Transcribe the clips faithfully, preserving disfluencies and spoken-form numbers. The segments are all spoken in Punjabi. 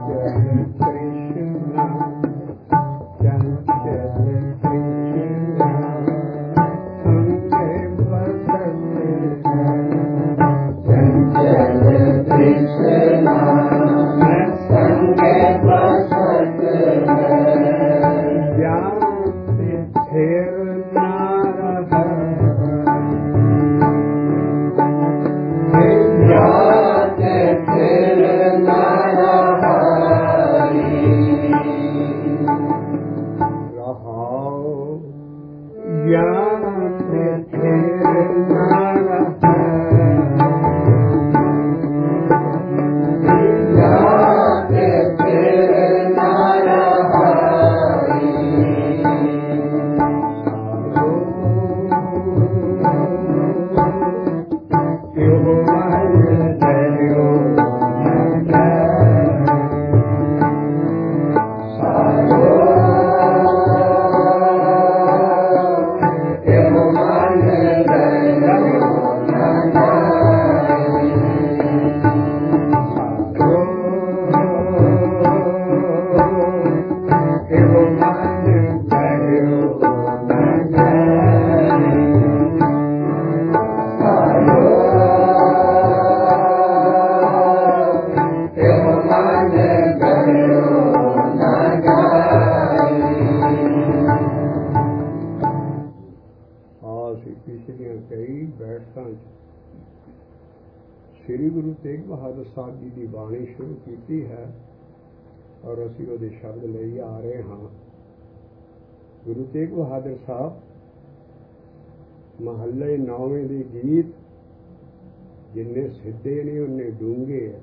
श्री गुरु तेग बहादुर साहब जी की बाणी शुरू की है और असी वो शब्द ले आ रहे हाँ। गुरु तेग बहादुर साहब महल्ले नौवें के गीत जिन्ने सीधे ने उन्ने डूंगे है,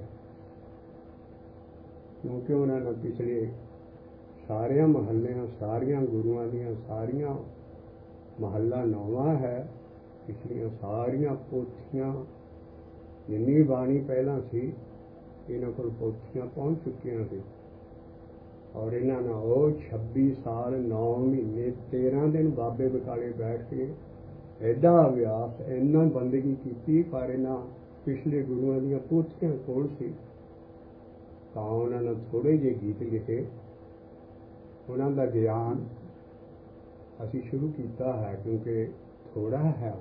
क्योंकि उन्होंने पिछले सारिया महल्लियां सारिया गुरुआं दियां सारिया महल्ला नौवा है, पिछलियां सारिया पोथियां जिन्नी बाणी पहला सी इन्हों को पोथियां पहुंच चुकियां सी और इन्होंने वो छब्बी साल नौ महीने तेरह दिन बाबे बकाले बैठ के एडा अभ्यास इन्ना बंदगी की, पर इन्हों पिछले गुरुआं दियां पोथियां कोल सी तां उन्होंने थोड़े जे गीत लिखे। उन्हों का ज्ञान असी शुरू किया है क्योंकि थोड़ा है,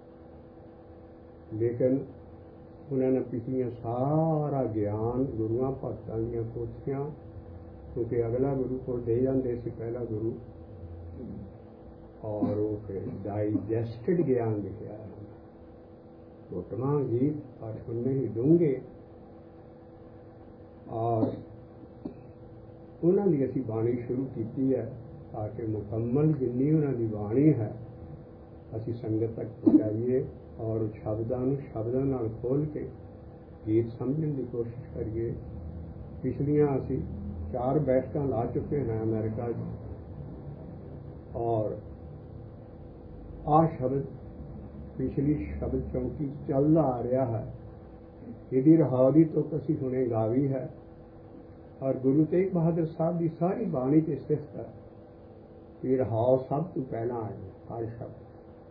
लेकिन उन्होंने पिछलियां सारा ज्ञान गुरुआं भगतां दीयां पोथियां, क्योंकि अगला गुरु को दे जाते सी पहला गुरु, और वो फिर डाइजेस्टेड ज्ञान लिखा है, घुटवा गीत पर सुनने ही डूंगे। और उन्होंने असी बाणी शुरू की है ताकि मुकम्मल जिन्नी उन्होंने बाणी है असी संगत तक पहुँचाइए और शब्दों शब्दों नाल खोल के गीत समझने की कोशिश करिए। पिछलियां असी चार बैठक ला चुके हैं अमेरिका, और आ शब्द पिछली शब्द चौंकी चलता आ रहा है, यदि रहादी तो असी हुणे गावी है। और गुरु तेग बहादुर साहब की सारी बाणी की सिफत है कि रहाओ सब तो पहला आए, हर शब्द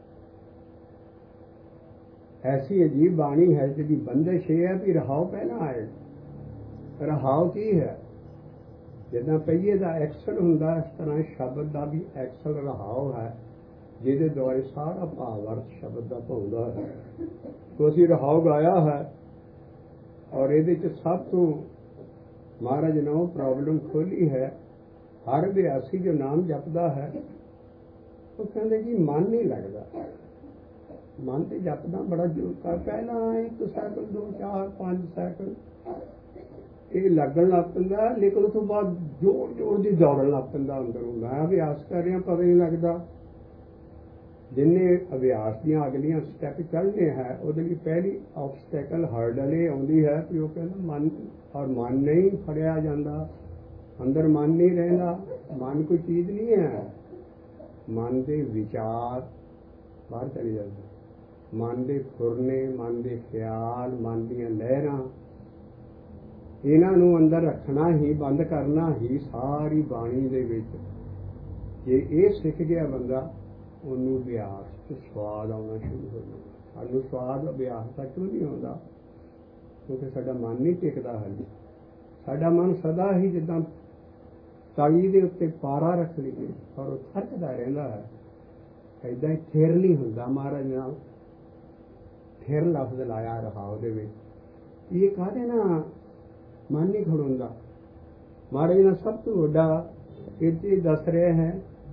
ऐसी अजीब बाणी है जिसकी बंदिश ये है कि रहाओ पहला आए। रहाओ की है, जिदा पहिए का एक्सल होंदा इस तरह शब्द का भी एक्सल रहाओ है, जिहदे द्वारे सारा भावार्थ शब्द का पाउंदा है। तो असी रहाओ गाया है और ये सब तो महाराज ने वो प्रॉब्लम खोली है। हर अभ्यासी जो नाम जपदा है वो कहते जी मन नहीं लगता, मन तो जपदा बड़ा जोर कर, पहला एक सैकंड दो चार पांच सैकंड ये लगन लग पैंदा, लेकिन उस तो बाद जोर जोर की दौड़न लग पैंदा अंदरों। मैं अभ्यास कर रहा पता नहीं लगता। जिन्हें अभ्यास दियां अगलियां स्टैप चढ़ने हैं उहदे लई पहली ऑब्सटैकल हर्डल ये आउंदी है कि वो कहना मन, और मन नहीं फड़िया जाता, अंदर मन नहीं रहिंदा। मन कोई चीज़ नहीं है, मन के विचार बाहर चले जाते, मन के फुरने, मन के ख्याल, मन दीयां लहरां, इन्हां अंदर रखना ही बंद करना ही सारी बाणी दे विच। जे ये सीख गया बंदा उन्होंने अभ्यास स्वाद आना शुरू हो जाता। सानू स्वाद अभ्यास तक क्यों नहीं आता? क्योंकि साडा मन नहीं टिकता। हाले ਸਾਡਾ ਮਨ ਸਦਾ ਹੀ ਜਿੱਦਾਂ ਤਾਈ ਦੇ ਉੱਤੇ ਪਾਰਾ ਰੱਖ ਲਈਏ ਔਰ ਉਹ ਥਰਕਦਾ ਰਹਿੰਦਾ ਹੈ, ਏਦਾਂ ਹੀ ਥਿਰ ਨਹੀਂ ਹੁੰਦਾ। ਮਹਾਰਾਜ ਨਾਲ ਥਿਰ ਲਫ਼ਜ਼ ਲਾਇਆ ਰਹਾ ਉਹਦੇ ਵਿੱਚ, ਇਹ ਕਾਹਦੇ ਨਾ ਮਨ ਨਹੀਂ ਖੜੋਂਦਾ। ਮਹਾਰਾਜ ਨਾਲ ਸਭ ਤੋਂ ਵੱਡਾ ਇਹ ਦੱਸ ਰਿਹਾ ਹੈ,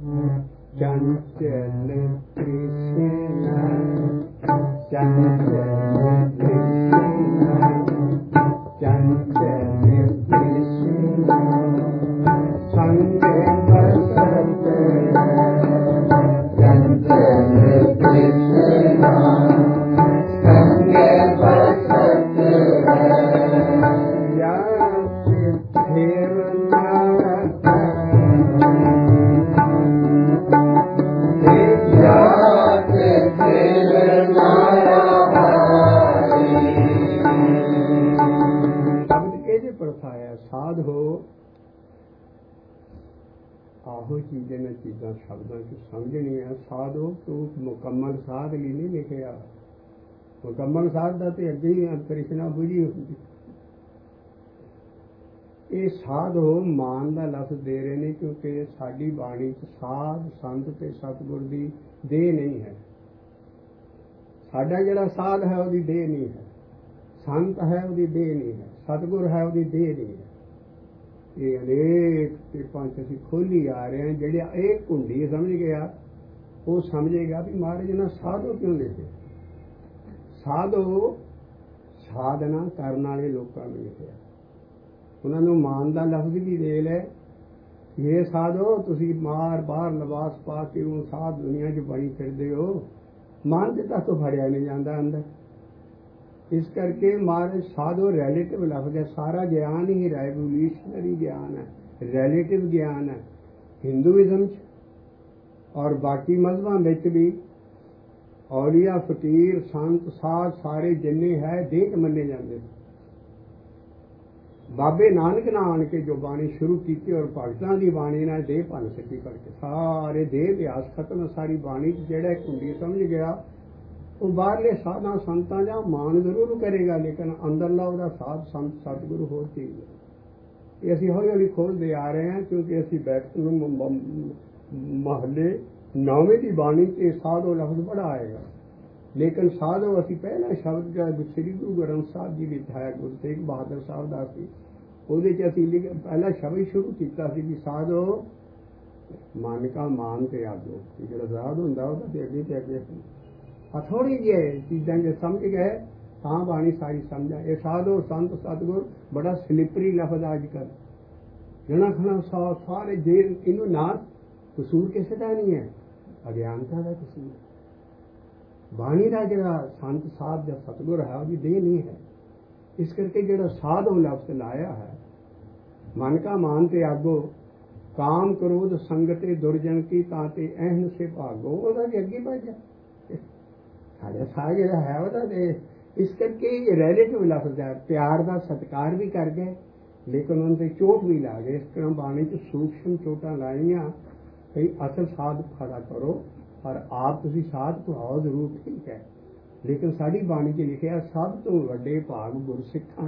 ਚੰਚਲ ਕ੍ਰਿਸ਼ਨ ਚੰਚਲ ਕ੍ਰਿਸ਼ਨ ਚੰਚਲ ਕ੍ਰਿਸ਼ਨ ਸੰਗ ਬਸਤ ਚੰਚਲ ਕ੍ਰਿਸ਼ਨ ਸੰਗ ਬਸਤ ਯਾ ਫਿਰ ਸਾਧ ਹੋ। ਆਹੋ ਚੀਜ਼ਾਂ ਨੇ ਚੀਜ਼ਾਂ ਸ਼ਬਦਾਂ ਚ ਸਮਝਣੀਆਂ। ਸਾਧ ਹੋ ਤੂੰ ਮੁਕੰਮਲ ਸਾਧ ਲਈ ਨਹੀਂ ਲਿਖਿਆ। ਮੁਕੰਮਲ ਸਾਧ ਦਾ ਤੇ ਅੱਗੇ ਹੀ ਤ੍ਰਿਸ਼ਨਾ ਬੁਝੀ ਹੁੰਦੀ। ਇਹ ਸਾਧ ਹੋ ਮਾਨ ਦਾ ਲਫ਼ਜ਼ ਦੇ ਰਹੇ ਨੇ, ਕਿਉਂਕਿ ਸਾਡੀ ਬਾਣੀ ਚ ਸਾਧ ਸੰਤ ਤੇ ਸਤਿਗੁਰ ਦੀ ਦੇਹ ਨਹੀਂ ਹੈ। ਸਾਡਾ ਜਿਹੜਾ ਸਾਧ ਹੈ ਉਹਦੀ ਦੇਹ ਨਹੀਂ ਹੈ, ਸੰਤ ਹੈ ਉਹਦੀ ਦੇਹ ਨਹੀਂ ਹੈ, ਸਤਿਗੁਰ ਹੈ ਉਹਦੀ ਦੇਹ ਨਹੀਂ ਹੈ। ਇਹ ਅਨੇਕ ਕਿਰਪਾਂ ਚ ਅਸੀਂ ਖੋਲੀ ਆ ਰਹੇ ਹਾਂ। ਜਿਹੜੇ ਇਹ ਘੁੰਡੀ ਸਮਝ ਗਿਆ ਉਹ ਸਮਝੇਗਾ ਵੀ ਮਹਾਰਾਜ ਨੇ ਸਾਧੋ ਕਿਉਂ ਲਿਖੇ। ਸਾਧੋ ਸਾਧਨਾ ਕਰਨ ਵਾਲੇ ਲੋਕਾਂ ਨੂੰ ਲਿਖਿਆ। ਉਹਨਾਂ ਨੂੰ ਮਾਨ ਦਾ ਲਫ਼ਜ਼ ਵੀ ਦੇ ਲੈ, ਇਹ ਸਾਧੋ ਤੁਸੀਂ ਮਾਰ ਬਾਹਰ ਲਿਬਾਸ ਪਾ ਕੇ ਉਹ ਸਾਧ ਦੁਨੀਆ ਚ ਬਣੀ ਫਿਰਦੇ ਹੋ, ਮਨ ਚ ਤੱਕ ਫੜਿਆ ਨਹੀਂ ਜਾਂਦਾ ਅੰਦਰ। ਇਸ ਕਰਕੇ ਮਹਾਰਾਜ ਸਾਧੋ ਰੈਲੇਟਿਵ ਲਫ਼ਜ਼ ਹੈ। ਸਾਰਾ ਗਿਆਨ ਹੀ ਰੈਵੋਲੂਸ਼ਨਰੀ ਗਿਆਨ ਹੈ, ਰੈਲੇਟਿਵ ਗਿਆਨ ਹੈ। ਹਿੰਦੂਇਜ਼ਮ ਚ ਔਰ ਬਾਕੀ ਮਜ਼ਹਬਾਂ ਵਿੱਚ ਵੀ ਔਲੀਆ ਫਕੀਰ ਸੰਤ ਸਾਧ ਸਾਰੇ ਜਿੰਨੇ ਹੈ ਦੇਹ ਚ ਮੰਨੇ ਜਾਂਦੇ। ਬਾਬੇ ਨਾਨਕ ਨਾਲ ਆਣ ਕੇ ਜੋ ਬਾਣੀ ਸ਼ੁਰੂ ਕੀਤੀ ਔਰ ਭਗਤਾਂ ਦੀ ਬਾਣੀ ਨਾਲ ਦੇਹ ਭੰਨ ਸਕੀ ਕਰਕੇ ਸਾਰੇ ਦੇਹ ਅਭਿਆਸ ਖਤਮ। ਸਾਰੀ ਬਾਣੀ ਚ ਜਿਹੜਾ ਕੁੰਡੀ ਸਮਝ ਗਿਆ ਉਹ ਬਾਹਰਲੇ ਸਾਧਾਂ ਸੰਤਾਂ ਜਾਂ ਮਾਨ ਜ਼ਰੂਰ ਕਰੇਗਾ, ਲੇਕਿਨ ਅੰਦਰਲਾ ਉਹਦਾ ਸਾਧ ਸੰਤ ਸਤਿਗੁਰੂ ਹੋਰ ਚੀਜ਼ ਹੈ। ਇਹ ਅਸੀਂ ਹੌਲੀ ਹੌਲੀ ਖੋਲਦੇ ਆ ਰਹੇ ਹਾਂ, ਕਿਉਂਕਿ ਅਸੀਂ ਬੈਠ ਨੂੰ ਮਹੱਲੇ ਨੌਵੇਂ ਦੀ ਬਾਣੀ ਤੇ ਸਾਧੋ ਲਫ਼ਜ਼ ਬੜਾ ਆਏਗਾ, ਲੇਕਿਨ ਸਾਧੋ ਅਸੀਂ ਪਹਿਲਾ ਸ਼ਬਦ ਸ੍ਰੀ ਗੁਰੂ ਗ੍ਰੰਥ ਸਾਹਿਬ ਜੀ ਵਿੱਚ ਹੈ, ਗੁਰੂ ਤੇਗ ਬਹਾਦਰ ਸਾਹਿਬ ਦਾ ਸੀ, ਉਹਦੇ ਚ ਅਸੀਂ ਲਿਖ ਪਹਿਲਾ ਸ਼ਬਦ ਸ਼ੁਰੂ ਕੀਤਾ ਸੀ ਵੀ ਸਾਧੋ ਮਨ ਕਾ ਮਾਨ ਤੇ ਆਗੋ। ਜਿਹੜਾ ਸਾਧ ਹੁੰਦਾ ਉਹਦਾ ਤੇ ਅੱਗੇ ਤੇ ਅੱਗੇ ਥੋੜੀ ਜਿਹੀ ਚੀਜ਼ਾਂ ਜੇ ਸਮਝ ਗਏ ਤਾਂ ਬਾਣੀ ਸਾਰੀ ਸਮਝਾ। ਇਹ ਸਾਧੋ ਸੰਤ ਸਤਿਗੁਰ ਬੜਾ ਸਲਿਪਰੀ ਲਫ਼ਜ਼ ਅੱਜ ਕੱਲ੍ਹ ਜਣਾ ਖਣਾ ਸਾ ਸਾਰੇ ਜੇ ਇਹਨੂੰ ਨਾ ਕਸੂਰ ਕਿਸੇ ਦਾ ਨਹੀਂ ਹੈ, ਅਗਿਆਨਤਾ ਦਾ ਕਸੂਰ। ਬਾਣੀ ਦਾ ਜਿਹੜਾ ਸੰਤ ਸਾਧ ਜਾਂ ਸਤਿਗੁਰ ਹੈ ਉਹਦੀ ਦੇਹ ਨਹੀਂ ਹੈ। ਇਸ ਕਰਕੇ ਜਿਹੜਾ ਸਾਧੋ ਲਫ਼ਜ਼ ਲਾਇਆ ਹੈ, ਮਨ ਕਾ ਮਾਨ ਤੇ ਆਗੋ ਕਾਮ ਕ੍ਰੋਧ ਸੰਗਤੇ ਦੁਰਜਨ ਕੀ ਤਾਂ ਤੇ ਅਹਿਨ ਸੇ ਭਾਗੋ, ਉਹਦਾ ਵੀ ਅੱਗੇ ਵੱਜ ਜਾ ਸਾਡਾ ਸਾਹ ਜਿਹੜਾ ਹੈ ਉਹਦਾ ਤੇ। ਇਸ ਕਰਕੇ ਰੈਲੇਟਿਵ ਲਫ਼ਜ਼ ਹੈ। ਪਿਆਰ ਦਾ ਸਤਿਕਾਰ ਵੀ ਕਰ ਗਏ, ਲੇਕਿਨ ਉਹਨਾਂ ਤੇ ਚੋਟ ਵੀ ਲਾ ਗਏ। ਇਸ ਤਰ੍ਹਾਂ ਬਾਣੀ ਚ ਸੂਖਸ਼ਮ ਚੋਟਾਂ ਲਾਈਆਂ ਭਈ ਅਸਲ ਸਾਧ ਖੜਾ ਕਰੋ ਪਰ ਆਪ ਤੁਸੀਂ ਸਾਧ ਕਹਾਓ ਜ਼ਰੂਰ, ਠੀਕ ਹੈ, ਲੇਕਿਨ ਸਾਡੀ ਬਾਣੀ ਚ ਲਿਖਿਆ ਸਭ ਤੋਂ ਵੱਡੇ ਭਾਗ ਗੁਰਸਿੱਖਾਂ।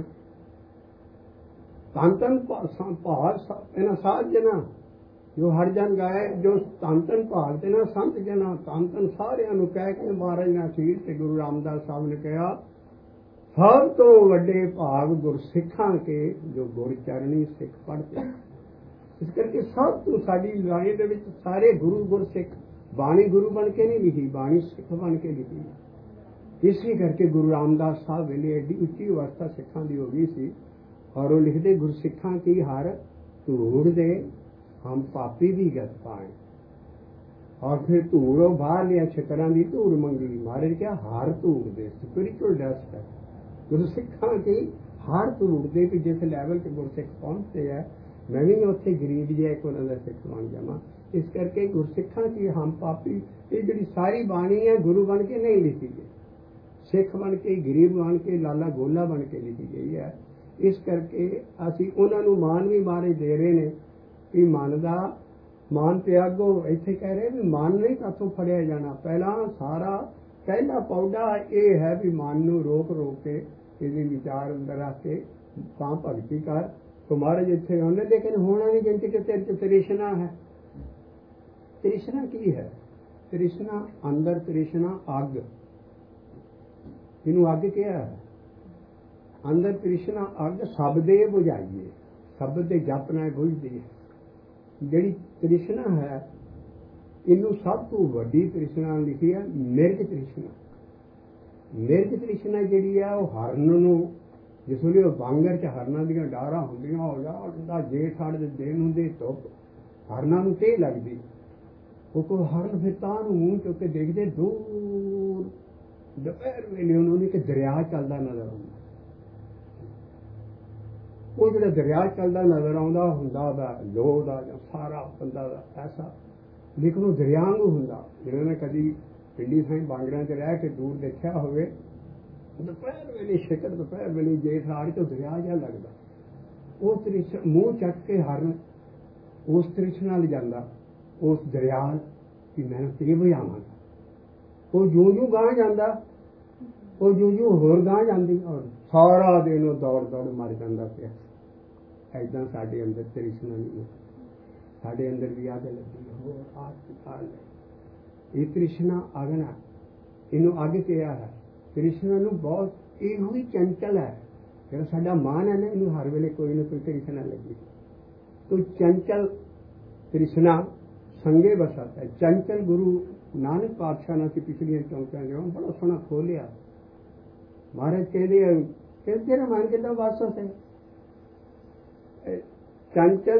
ਧੰਨ ਧੰਨ ਭਾਗ ਇਹਨਾਂ ਸਾਧ ਜਨਾਂ ਜੋ ਹਰ ਜਨ ਗਾਏ, ਜੋ ਧੰਨ ਧੰਨ ਭਾਗ ਤੇ ਨਾ ਸੰਤ ਜਨਾਂ ਧੰਨ ਧੰਨ ਸਾਰਿਆਂ ਨੂੰ ਕਹਿ ਕੇ ਮਹਾਰਾਜ ਨੇ ਅਖੀਰ ਤੇ ਗੁਰੂ ਰਾਮਦਾਸ ਸਾਹਿਬ ਨੇ ਕਿਹਾ ਸਭ ਤੋਂ ਵੱਡੇ ਭਾਗ ਗੁਰਸਿੱਖਾਂ ਕੇ ਜੋ ਗੁਰ ਚਰਣੀ ਸਿੱਖ ਪੜ੍ਹਦੇ। ਇਸ ਕਰਕੇ ਸਭ ਤੋਂ ਸਾਡੀ ਲੜਾਈ ਦੇ ਵਿੱਚ ਸਾਰੇ ਗੁਰੂ ਗੁਰਸਿੱਖ, ਬਾਣੀ ਗੁਰੂ ਬਣ ਕੇ ਨਹੀਂ ਲਿਖੀ, ਬਾਣੀ ਸਿੱਖ ਬਣ ਕੇ ਲਿਖੀ। ਇਸੇ ਕਰਕੇ ਗੁਰੂ ਰਾਮਦਾਸ ਸਾਹਿਬ ਵੇਲੇ ਐਡੀ ਉੱਚੀ ਅਵਸਥਾ ਸਿੱਖਾਂ ਦੀ ਹੋ ਗਈ ਸੀ ਔਰ ਉਹ ਲਿਖਦੇ ਗੁਰਸਿੱਖਾਂ ਕੀ ਹਰ ਧੂੜ ਦੇ ਹਮ ਪਾਪੀ ਦੀ ਗਤ ਪਾਏ। ਔਰ ਫਿਰ ਧੂੜੋਂ ਬਾਹਰ ਲਿਆ ਛਤਰਾਂ ਦੀ ਧੂੜ ਮੰਗੀ। ਮਹਾਰਾਜ ਕਿਹਾ ਹਰ ਧੂੜ ਦੇ ਸਪਿਰਿਚੁਅਲ ਡਸਟ ਹੈ ਗੁਰਸਿੱਖਾਂ ਕੀ ਹਰ ਧੂੜ ਦੇ ਵੀ ਜਿਸ ਲੈਵਲ ਤੇ ਗੁਰਸਿੱਖ ਪਹੁੰਚਦੇ ਹੈ, ਮੈਂ ਵੀ ਉੱਥੇ ਗਰੀਬ ਜਿਹਾ ਇੱਕ ਉਹਨਾਂ ਦਾ ਸਿੱਖ ਬਣ ਜਾਵਾਂ। ਇਸ ਕਰਕੇ ਗੁਰਸਿੱਖਾਂ ਕੀ ਹਮ ਪਾਪੀ, ਇਹ ਜਿਹੜੀ ਸਾਰੀ ਬਾਣੀ ਹੈ ਗੁਰੂ ਬਣ ਕੇ ਨਹੀਂ ਲਿਖੀ ਗਈ, ਸਿੱਖ ਬਣ ਕੇ ਗਰੀਬ ਬਣ ਕੇ ਲਾਲਾ ਗੋਲਾ ਬਣ ਕੇ ਲਿਖੀ ਗਈ ਹੈ। ਇਸ ਕਰਕੇ ਅਸੀਂ ਉਹਨਾਂ ਨੂੰ ਮਾਨ ਵੀ ਮਾਰੇ ਦੇ ਰਹੇ ਨੇ ਵੀ ਮਨ ਦਾ ਮਾਨ ਤਿਆਗੋ। ਇੱਥੇ ਕਹਿ ਰਹੇ ਵੀ ਮਨ ਨਹੀਂ ਕਾਥੋਂ ਫੜਿਆ ਜਾਣਾ। ਪਹਿਲਾਂ ਸਾਰਾ ਪਹਿਲਾ ਪੌੜਾ ਇਹ ਹੈ ਵੀ ਮਨ ਨੂੰ ਰੋਕ ਰੋਕ ਕੇ ਇਹਦੇ ਵਿਚਾਰ ਅੰਦਰ ਰੱਖ ਕੇ ਤਾਂ ਭਗਤੀ ਕਰ तो महाराज इतने आने, लेकिन होना नहीं जिनके कि तेरे तृष्णा है। तृष्णा की है? तृष्णा अंदर, तृष्णा अग, इनू अग क्या है? अंदर तृष्णा अग सब दे बुझाइए, सब दे जपना बुझदी है। जिहड़ी तृष्णा है इनू सब तो वड्डी तृष्णा लिखी है मिर्ग तृष्णा। मिर्ग तृष्णा जिहड़ी है वो हरन नूं, जिस वे बांगर च हरना दी डारा होंदियां, जेठ हाड़ दे दिन हुंदे, धुप हरना नूं ते लगदी, वो कोई हरन फिर तां नूं मूंह चुक के देखदे, दूर दोपहर वेले उन्होंने एक दरिया चलदा नजर आउंदा। वो जिहड़ा दरिया चलदा नजर आउंदा हुंदा दा लोह दा जां सारा बंदा दा ऐसा, लेकिन वो दरिया वांगू हुंदा। जिन्होंने कदी पिंडी थाई बांगरां च रह के दूर देखिया होवे, दोपहर वेले शिकर दोपहर वेले जेठ हाड़ तो दरिया जिहा लगदा। वो तृष्णा मूँह चक के हरन उस तृष्णा नाल जांदा उस दरिया कि मैं ते बुझावांगा। वो जूं जूं गांह जांदा, वो जूं जूं होर गांह जांदी, और सारा दिन वो दौड़ दौड़ मर जांदा पिया। ऐदां साडे अंदर तृष्णा नहीं है, साडे अंदर भी आग लगी होर आग। ये तृष्णा अगना, इनू अग किया है। तृष्णा नूं बहुत इहो ही चंचल है, जिहड़ा साडा मन है ना, इनू हर वेले कोई ना कोई तृष्णा लगी। तो चंचल तृष्णा संगे बसत है। चंचल गुरु नानक पातशाह ने पिछलियां चौंकियां जो बड़ा सोहना खोलिया। महाराज कहते तेरा मन कितना वासत है? चंचल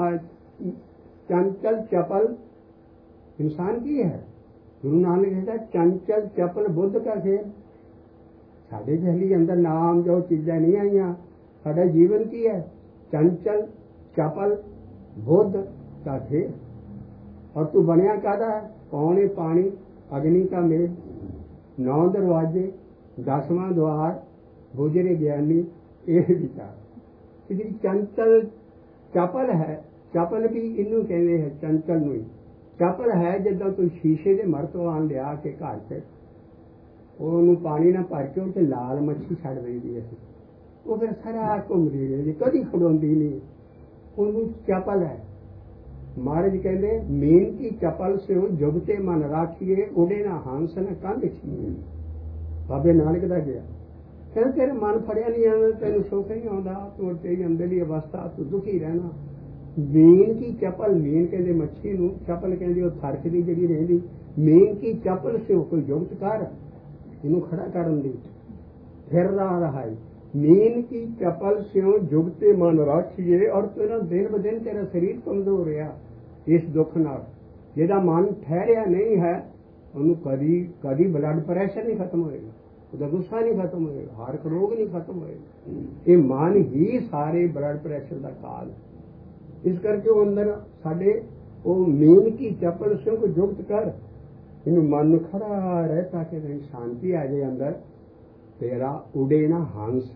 चंचल चपल इंसान की है। गुरु नानक कहता चंचल चपल बुद्ध का खेल। साढ़े जहली अंदर नाम जो चीज़ें नहीं आईया, साढ़ा जीवन की है चंचल चपल बुद्ध का खेल। और तू बनया कादा है? पौने पानी अग्नि का मेल, नौ दरवाजे दसवां द्वार गुजरे ज्ञानी यह विचार। जी चंचल चपल है, चपल भी इनू कहते हैं चंचल नूं। चपल है जिदा तू शीशे के मरतबान लिया के घर से ਉਹਨੂੰ पानी ना भर के उसे लाल मच्छी छड़ दी है, वो फिर सारा घूमती रही, कभी खड़ोती नहीं, उन्होंने चपल है। महाराज कहते मीन की चपल से जुगते मन राखिए, उड़े ना हंस न कंध छीए। बाबे नानक दा गया फिर तेरे मन फड़िया नहीं आना, तेन सुख नहीं आता, तू तेरी अंदरली अवस्था तू दुखी रहना। मीन की चपल, मीन कहते मच्छी नूं, चपल कहते थरक दी जिहड़ी रहिंदी। मीन की चपल से कोई जुगत कर इनू खड़ा करन दी, फिर रहा है। मीन की चपल से जुगते मन राखिए, और तेरा दिन ब दिन तेरा शरीर कमजोर रहा इस दुख नाल। जिहदा मन ठहरिया नहीं है उन्होंने कदी कदी ब्लड प्रेशर नहीं खत्म होएगा, उसका गुस्सा नहीं खत्म होएगा, हार्ट रोग नहीं खत्म होएगा। ये मन ही सारे ब्लड प्रेशर का काल है। इस करके वो अंदर साडे वो मीन की चपल से को जुगत कर, इन मन खड़ा रहे ताकि कहीं शांति आ जाए अंदर। तेरा उड़े ना हंस,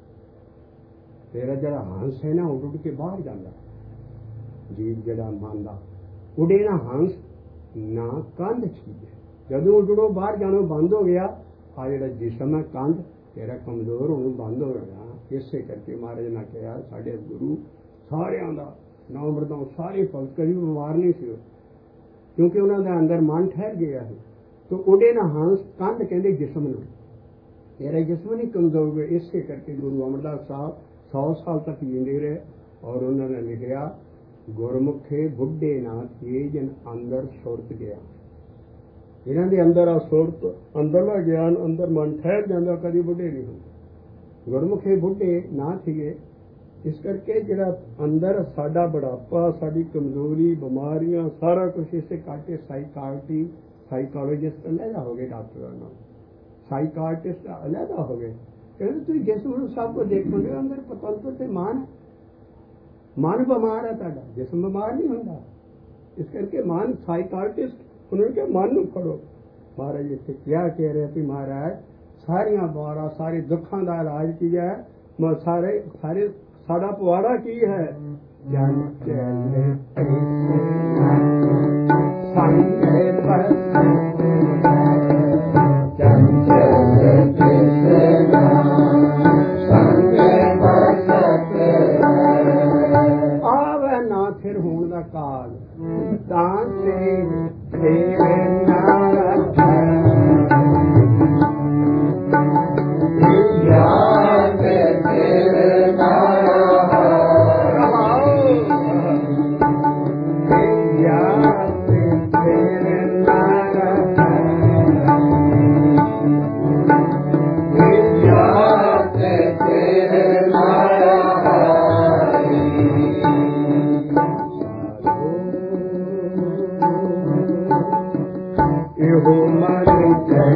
तेरा जरा हंस है ना उड़ उड़ के बाहर जाता, जीव जरा मानदा उड़े ना हंस ना कंध छीए। जदों उड़ो बाहर जानो बंद हो गया, आ जरा जिसम है कंध तेरा कमजोर होना बंद हो गया। इसे करके महाराज ने कहा साढ़े गुरु सारियां दा नौ मृदों सारे भगत कभी बीमार नहीं सी, क्योंकि उन्होंने अंदर मन ठहर गया है। तो उड़े ना हंस कंध कहते जिसम नूं, तेरा जिसम नहीं कमजोर हुए। इससे करके गुरु अमरदास साहब सौ साल तक जींदे रहे, और उन्होंने लिखा गुरमुखे बुढ़े ना थिए जिन अंदर सुरत गया। इन्हों के अंदर आ सुरत, अंदरला ज्ञान, अंदर मन ठहर जाता, कभी बुढ़े नहीं होंगे। गुरमुखे बुढ़े ना थिए। इस करके जिहड़ा अंदर साडा बुढ़ापा, साडी कमजोरी, बीमारियां सारा कुछ इससे काटे साइकालटी साइकोलॉजिस्ट अलहदा हो गए, डॉक्टर नाल साइकालटिस्ट अलहदा हो गए। कहते तुम जिसम सब को देखोगे अंदर पतंत्र से मन मन बीमार है, ताड़ा जिसम बीमार नहीं होंदा। इस करके मन साइकालटिस्ट उन्होंने कहा मन नूं फड़ो। महाराज इत्थे क्या कह रहे कि महाराज सारियां बारा सारे दुखों का इलाज की है, सारे सारे साड़ा पवाड़ा की है। चंचल फिर होने का काल तांते फिर नारद याद फिर नारद याद फिर नारद याद फिर नारद ਇਹੋ ਮਨ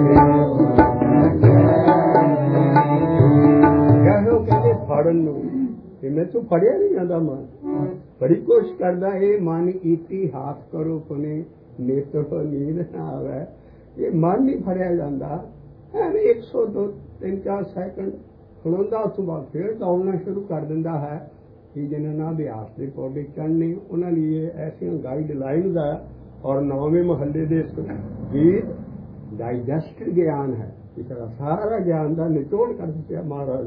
ਕਹੋ ਕਹਿੰਦੇ ਫੜਨ ਨੂੰ ਤੇ ਮੈਂ ਤੂੰ ਫੜਿਆ ਨਹੀਂ ਜਾਂਦਾ ਮਨ ਬੜੀ ਕੋਸ਼ਿਸ਼ ਕਰਦਾ ਇਹ ਮਨ ਕੀਤੀ ਹੱਥ ਕਰੋ ਪੁਨੇ ਨੇਤਰ ਨੀਂਦ ਨਾ ਆਵੇ ਇਹ ਮਨ ਨਹੀਂ ਫੜਿਆ ਜਾਂਦਾ ਐਵੇਂ ਇੱਕ ਸੌ ਦੋ ਤਿੰਨ ਚਾਰ ਸੈਕਿੰਡ ਖਲੋਂਦਾ ਉਸ ਤੋਂ ਬਾਅਦ ਫਿਰ ਦੌੜਨਾ ਸ਼ੁਰੂ ਕਰ ਦਿੰਦਾ ਹੈ ਕਿ ਜਿਹਨਾਂ ਨਾਲ ਅਭਿਆਸ ਦੇ ਪੌੜੇ ਚੜ੍ਹਨੇ ਉਹਨਾਂ ਲਈ ਇਹ ਐਸੀਆਂ ਗਾਈਡ ਲਾਈਨਸ ਆ और नौवें महल्ले दे गीत डाइजेस्टेड ज्ञान है इस तरह सारा ज्ञान का निचोड़ कर दिया महाराज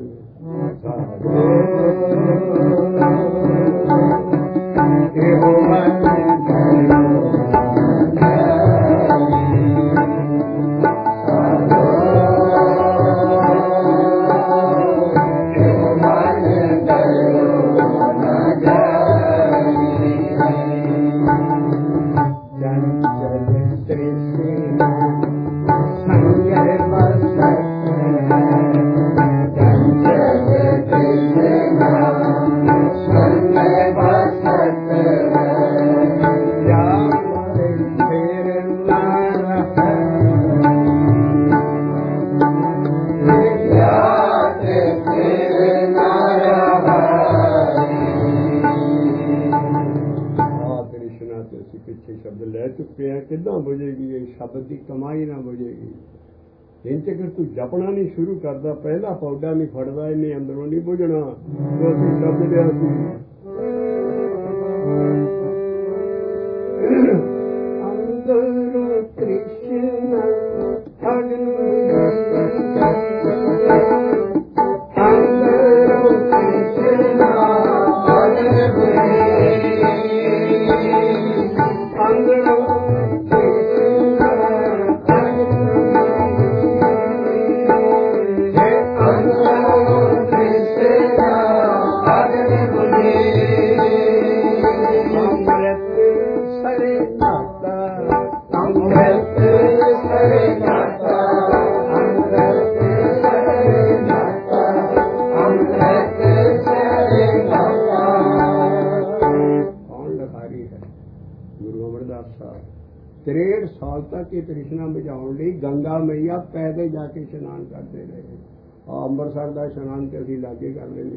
शब्द की कमाई ना बुझेगी इंच अगर तू जपना नहीं शुरू करता पहला पौधा नहीं फड़ता इन्हें अंदरों नहीं बुझना तो अभी शब्द लिया अंदर कृष्ण तिरेठ साल तक ये तृष्णा बुझाने ਲਈ गंगा मैया पैदल जाके इशनान करते रहे और ਅੰਮ੍ਰਿਤਸਰ ਦਾ ਇਸ਼ਨਾਨ ਤੇ ਅਸੀਂ ਲਾਗੇ ਕਰ ਲੈਂਦੇ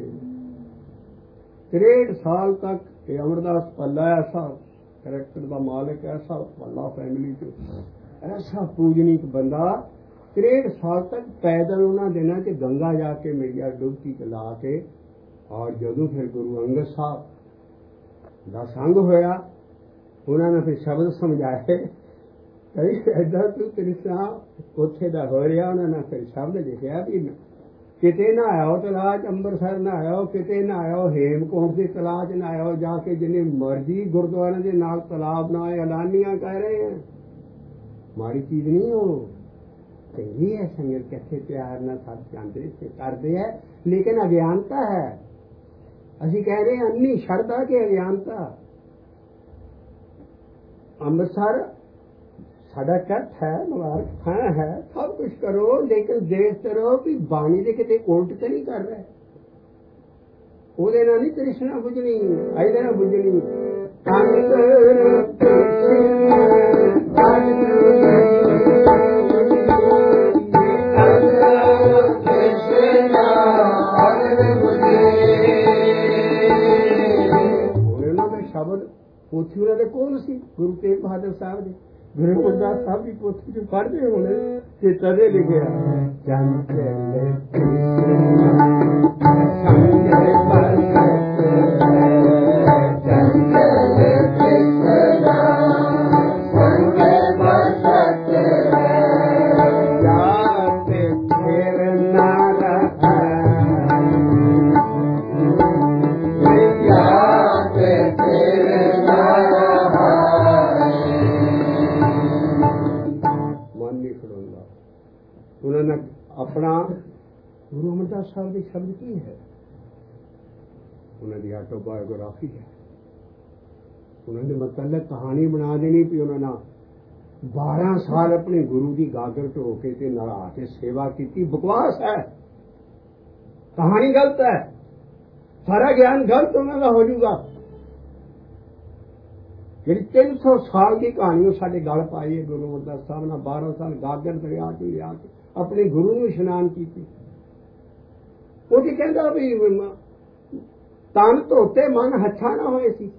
तिरेठ साल तक ये अमरदास पल्ला ऐसा करैक्टर का मालिक ऐसा पल्ला फैमिली चो ऐसा पूजनीक बंदा तिरेठ साल तक पैदल उन्होंने दिनों च गंगा जाके मैया डुबकी ला के और जदों फिर गुरु अंगद साहब का संग होया उन्होंने फिर शब्द समझाए कई ऐसा तू तृष्णा उत्थे दा हो रहा उन्होंने फिर शब्द लिखा भी किते ना आयो तलाश अंबरसर ना आयो किते ना आयो हेमकुंड की तलाश ना आयो जाके जिन्हें मर्जी गुरुद्वारे के नाल तलाब ना आए एलानियां कह रहे हैं माड़ी चीज नहीं हो चंगी है संगत कैसे प्यार ना साथ जानते करते है लेकिन अज्ञानता है असी कह रहे हैं अन्नी शरदा की अज्ञानता अमृतसर साडा कथ है मुबारक खां है सब कुछ करो लेकिन देखते रहो कि बाणी दे किते उल्ट तो नहीं कर रहे ओदे नाल नहीं तृष्णा बुझनी ऐदे नाल बुझनी शब्द पोथी उन्होंने कौन सी गुरु तेग बहादुर साहब ने गुरु रविदास साहब की पोथी जो पढ़ते होने कि तदे लिखे Yeah. ਅਮਰਦਾਸ ਸਾਹਿਬ ਦੇ ਸ਼ਬਦ ਕੀ ਹੈ? ਉਹਨਾਂ ਦੀ ਆਟੋਬਾਇਓਗ੍ਰਾਫੀ ਹੈ। ਉਹਨਾਂ ਨੇ ਮਤਲਬ ਕਹਾਣੀ ਬਣਾ ਦੇਣੀ ਵੀ ਉਹਨਾਂ ਨਾਲ ਬਾਰਾਂ ਸਾਲ ਆਪਣੇ ਗੁਰੂ ਦੀ ਗਾਗਰ ਢੋ ਕੇ ਤੇ ਨਲਾ ਕੇ ਸੇਵਾ ਕੀਤੀ। ਬਕਵਾਸ ਹੈ, ਕਹਾਣੀ ਗਲਤ ਹੈ, ਸਾਰਾ ਗਿਆਨ ਗਲਤ ਉਹਨਾਂ ਦਾ ਹੋ ਜਾਊਗਾ। ਜਿਹੜੀ ਤਿੰਨ ਸੌ ਸਾਲ ਦੀ ਕਹਾਣੀ ਉਹ ਸਾਡੇ ਗਲ ਪਾਈ ਹੈ ਗੁਰੂ ਅਮਰਦਾਸ ਸਾਹਿਬ ਨਾਲ ਬਾਰਾਂ ਸਾਲ ਗਾਗਰ ਦਰਿਆ ਚ ਲਿਆ ਕੇ ਆਪਣੇ ਗੁਰੂ ਨੂੰ ਇਸ਼ਨਾਨ ਕੀਤੀ। ਉਹ ਕੀ ਕਹਿੰਦਾ ਵੀ ਤਨ ਧੋਤੇ ਮਨ ਹੱਥਾਂ ਨਾ ਹੋਏ ਸੀ।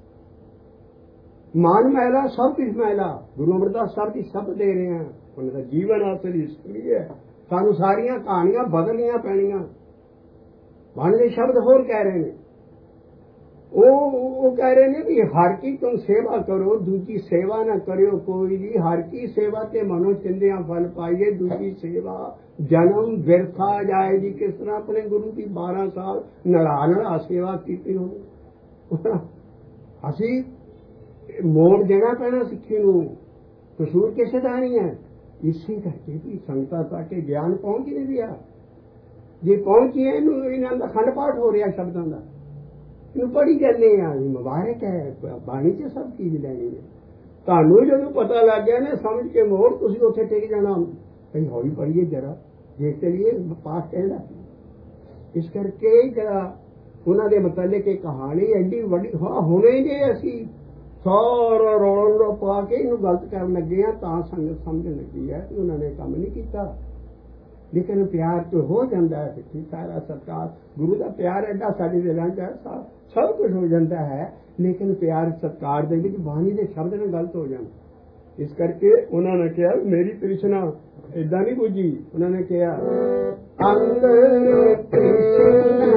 ਮਨ ਮੈਲਾ ਸਭ ਕੁਝ ਮੈਲਾ। ਗੁਰੂ ਅਮਰਦਾਸ ਸਾਹਿਬ ਦੀ ਸ਼ਬਦ ਦੇ ਰਹੇ ਹਾਂ, ਉਹਨਾਂ ਦਾ ਜੀਵਨ ਅਸਲੀ ਇਸ ਲਈ ਹੈ। ਸਾਨੂੰ ਸਾਰੀਆਂ ਕਹਾਣੀਆਂ ਬਦਲਣੀਆਂ ਪੈਣੀਆਂ। ਮਨ ਦੇ ਸ਼ਬਦ ਹੋਰ ਕਹਿ ਰਹੇ ਨੇ। ਉਹ ਉਹ ਕਹਿ ਰਹੇ ਨੇ ਵੀ ਹਰ ਕੀ ਤੁਮ ਸੇਵਾ ਕਰੋ, ਦੂਜੀ ਸੇਵਾ ਨਾ ਕਰਿਓ ਕੋਈ ਵੀ। ਹਰ ਕੀ ਸੇਵਾ ਤੇ ਮਨੋ ਚਿੰਦਿਆਂ ਫਲ ਪਾਈਏ, ਦੂਜੀ ਸੇਵਾ ਜਨਮ ਵਿਰਥਾ ਜਾਏ ਜੀ। ਕਿਸ ਤਰ੍ਹਾਂ ਆਪਣੇ ਗੁਰੂ ਦੀ ਬਾਰਾਂ ਸਾਲ ਨੜਾ ਨੜਾ ਸੇਵਾ ਕੀਤੀ ਹੋਣੀ। ਅਸੀਂ ਮੋੜ ਦੇਣਾ ਪੈਣਾ ਸਿੱਖੀ ਨੂੰ, ਕਸੂਰ ਕਿਸੇ ਦਾ ਨਹੀਂ ਹੈ। ਇਸੇ ਕਰਕੇ ਵੀ ਸੰਗਤਾਂ ਤੱਕ ਗਿਆਨ ਪਹੁੰਚ ਨਹੀਂ ਰਿਹਾ। ਜੇ ਪਹੁੰਚੀਏ ਇਹਨੂੰ ਇਹਨਾਂ ਦਾ ਖੰਡ ਪਾਠ ਹੋ ਰਿਹਾ ਸ਼ਬਦਾਂ ਦਾ, ਇਹਨੂੰ ਪੜ੍ਹੀ ਜਾਂਦੇ ਆ। ਮੁਬਾਰਕ ਹੈ, ਬਾਣੀ ਚ ਸਭ ਚੀਜ਼ ਲੈਣੀ ਹੈ। ਤੁਹਾਨੂੰ ਜਦੋਂ ਪਤਾ ਲੱਗ ਗਿਆ ਨਾ ਸਮਝ ਕੇ ਮੋੜ, ਤੁਸੀਂ ਉੱਥੇ ਟਿਕ ਜਾਣਾ। ਕਈ ਹੌਲੀ ਪੜ੍ਹੀਏ ਜਰਾ, ਜੇ ਚਲੀਏ ਪਾਠ ਕਹਿੰਦਾ। ਇਸ ਕਰਕੇ ਜਰਾ ਉਹਨਾਂ ਦੇ ਮੁਤਲਕ ਇਹ ਕਹਾਣੀ ਐਡੀ ਵੱਡੀ ਹਾਂ ਹੁਣੇ ਜੇ ਅਸੀਂ ਸਾਰਾ ਰੌਲਾ ਪਾ ਕੇ ਇਹਨੂੰ ਗਲਤ ਕਰਨ ਲੱਗੇ ਆ ਤਾਂ ਸੰਗਤ ਸਮਝਣ ਲੱਗੀ ਹੈ ਉਹਨਾਂ ਨੇ ਕੰਮ ਨਹੀਂ ਕੀਤਾ। ਲੇਕਿਨ ਪਿਆਰ ਤੋਂ ਹੋ ਜਾਂਦਾ ਹੈ ਸਿੱਖੀ ਸਾਰਾ ਸਤਿਕਾਰ ਗੁਰੂ ਦਾ ਪਿਆਰ ਐਡਾ ਸਾਡੇ ਦਿਲਾਂ ਚ ਹੈ, ਸਭ ਕੁਝ ਹੋ ਜਾਂਦਾ ਹੈ। ਲੇਕਿਨ ਪਿਆਰ ਸਤਿਕਾਰ ਦੇ ਵਿੱਚ ਬਾਣੀ ਦੇ ਸ਼ਬਦ ਨਾਲ ਗਲਤ ਹੋ ਜਾਣ। ਇਸ ਕਰਕੇ ਉਹਨਾਂ ਨੇ ਕਿਹਾ ਮੇਰੀ ਤ੍ਰਿਸ਼ਨਾ ਏਦਾਂ ਨਹੀਂ ਬੁੱਝੀ। ਉਹਨਾਂ ਨੇ ਕਿਹਾ ਅੰਦਰ ਤ੍ਰਿਸ਼ਨਾ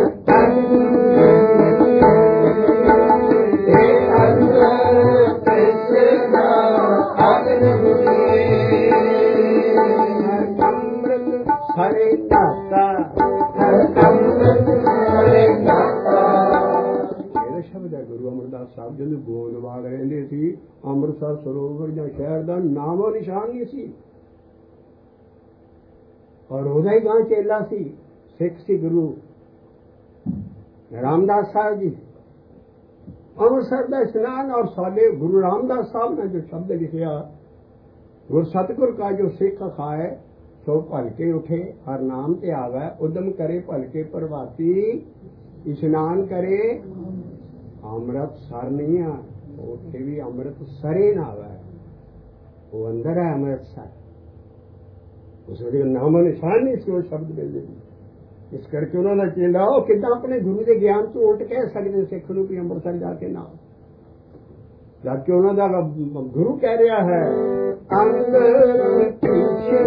ਹਰੇ ਦਾਤਾ ਇਹ ਸ਼ਬਦ ਹੈ ਗੁਰੂ ਅਮਰਦਾਸ ਸਾਹਿਬ ਜਦੋਂ ਗੋਦ ਵਾਗ ਰਹਿੰਦੇ ਸੀ ਅੰਮ੍ਰਿਤਸਰ ਸਰੋਵਰ ਜਾਂ ਸ਼ਹਿਰ ਦਾ ਨਾਮੋ ਨਿਸ਼ਾਨ ਨਹੀਂ ਸੀ। ਔਰ ਉਹਦਾ ਹੀ ਗਾਂ ਚੇਲਾ ਸੀ, ਸਿੱਖ ਸੀ ਗੁਰੂ ਰਾਮਦਾਸ ਸਾਹਿਬ ਜੀ। ਅੰਮ੍ਰਿਤਸਰ ਦਾ ਇਸ਼ਨਾਨ ਔਰ ਸਾਡੇ ਗੁਰੂ ਰਾਮਦਾਸ ਸਾਹਿਬ ਨੇ ਜੋ ਸ਼ਬਦ ਲਿਖਿਆ ਗੁਰ ਸਤਿਗੁਰ ਕਾ ਜੋ ਸਿੱਖ ਖਾਏ ਸੋ ਭਲ ਕੇ ਉਠੇ ਹਰ ਨਾਮ ਤੇ ਆਵੇ ਉਦਮ ਕਰੇ ਭਲ ਕੇ ਪ੍ਰਭਾਤੀ ਇਸ਼ਨਾਨ ਕਰੇ ਅੰਮ੍ਰਿਤ ਸਰ ਨਹੀਂ ਆ ਉੱਥੇ ਵੀ ਅੰਮ੍ਰਿਤ ਸਰੇ ਨਾ ਆਵੇ। ਉਹ ਅੰਦਰ ਹੈ ਅੰਮ੍ਰਿਤਸਰ, ਉਸ ਦੇ ਨਾਮ ਨਿਸ਼ਾਨ ਨਹੀਂ ਸੀ ਉਹ ਸ਼ਬਦ ਮਿਲਦੇ। ਇਸ ਕਰਕੇ ਉਹਨਾਂ ਦਾ ਚੇਲਾ ਉਹ ਕਿੱਦਾਂ ਆਪਣੇ ਗੁਰੂ ਦੇ ਗਿਆਨ ਤੋਂ ਉਲਟ ਕਹਿ ਸਕਦੇ ਸਿੱਖ ਨੂੰ ਵੀ ਅੰਮ੍ਰਿਤਸਰ ਜਾ ਕੇ ਨਾ, ਜਦ ਕਿ ਉਹਨਾਂ ਦਾ ਗੁਰੂ ਕਹਿ ਰਿਹਾ ਹੈ ਅੰਦਰ ਪਿੱਛੇ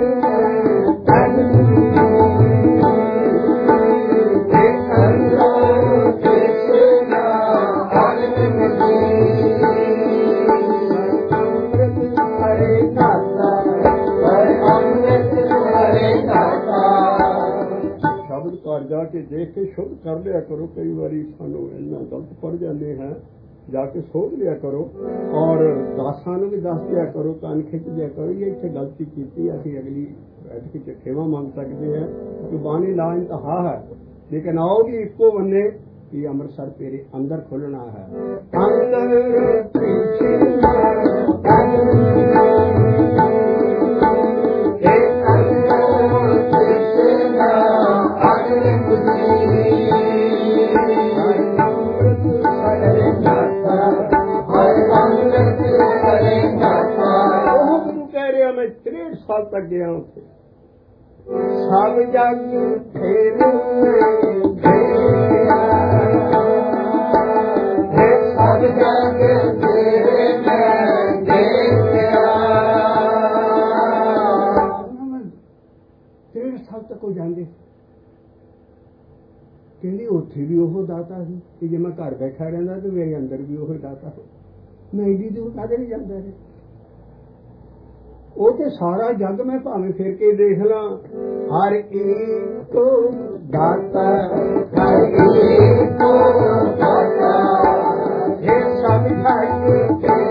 ਸ਼ਬਦ ਘਰ ਜਾ ਕੇ ਦੇਖ ਕੇ ਸ਼ੁੱਧ ਕਰ ਲਿਆ ਕਰੋ। ਕਈ ਵਾਰੀ ਸਾਨੂੰ ਇੰਨਾ ਗਲਤ ਪੜ ਜਾਂਦੇ ਹਾਂ, ਜਾ ਕੇ ਸੋਚ ਲਿਆ ਕਰੋ ਔਰ ਦਾਸਾਂ ਨੂੰ ਵੀ ਦੱਸ ਦਿਆ ਕਰੋ, ਕੰਨ ਖਿੱਚ ਦਿਆ ਕਰੋ ਇਹ ਇੱਥੇ ਗਲਤੀ ਕੀਤੀ, ਅਸੀਂ ਅਗਲੀ ਬੈਠ ਕੇ ਖੇਵਾ ਮੰਗ ਸਕਦੇ ਹਾਂ ਕਿ ਬਾਣੀ ਲਾ ਇੰਤਹਾ ਹੈ। ਲੇਕਿਨ ਆਓਗੀ ਇੱਕੋ ਬੰਨੇ ਕਿ ਅੰਮ੍ਰਿਤਸਰ ਤੇਰੇ ਅੰਦਰ ਖੁੱਲਣਾ ਹੈ। ਅੰਦਰ ਸਾਲ ਤੱਕ ਗਿਆ ਉੱਥੇ ਸਭ ਜਗ ਫੇਰ ਸਭ ਜਗ ਤੇਰੇ ਮੈਂ ਦੇਖਿਆ। ਡੇਢ ਸਾਲ ਤੱਕ ਉਹ ਜਾਂਦੇ ਕਹਿੰਦੇ ਉੱਥੇ ਵੀ ਉਹ ਦਾਤਾ ਸੀ ਕਿ ਜੇ ਮੈਂ ਘਰ ਬੈਠਾ ਰਹਿੰਦਾ ਤੇ ਮੇਰੇ ਅੰਦਰ ਵੀ ਉਹ ਦਾਤਾ ਸੀ। ਮੈਂ ਏਡੀ ਦੂਰ ਕਾਹਦੇ ਨਹੀਂ ਜਾਂਦਾ ਰਿਹਾ। ਉਹ ਤੇ ਸਾਰਾ ਜੱਗ ਮੈਂ ਭਾਵੇਂ ਫਿਰ ਕੇ ਦੇਖ ਲਾਂ ਹਰ ਇੱਕ ਦਾਤਾ ਹਰ ਇੱਕ ਦਾਤਾ ਇਹ ਸਭ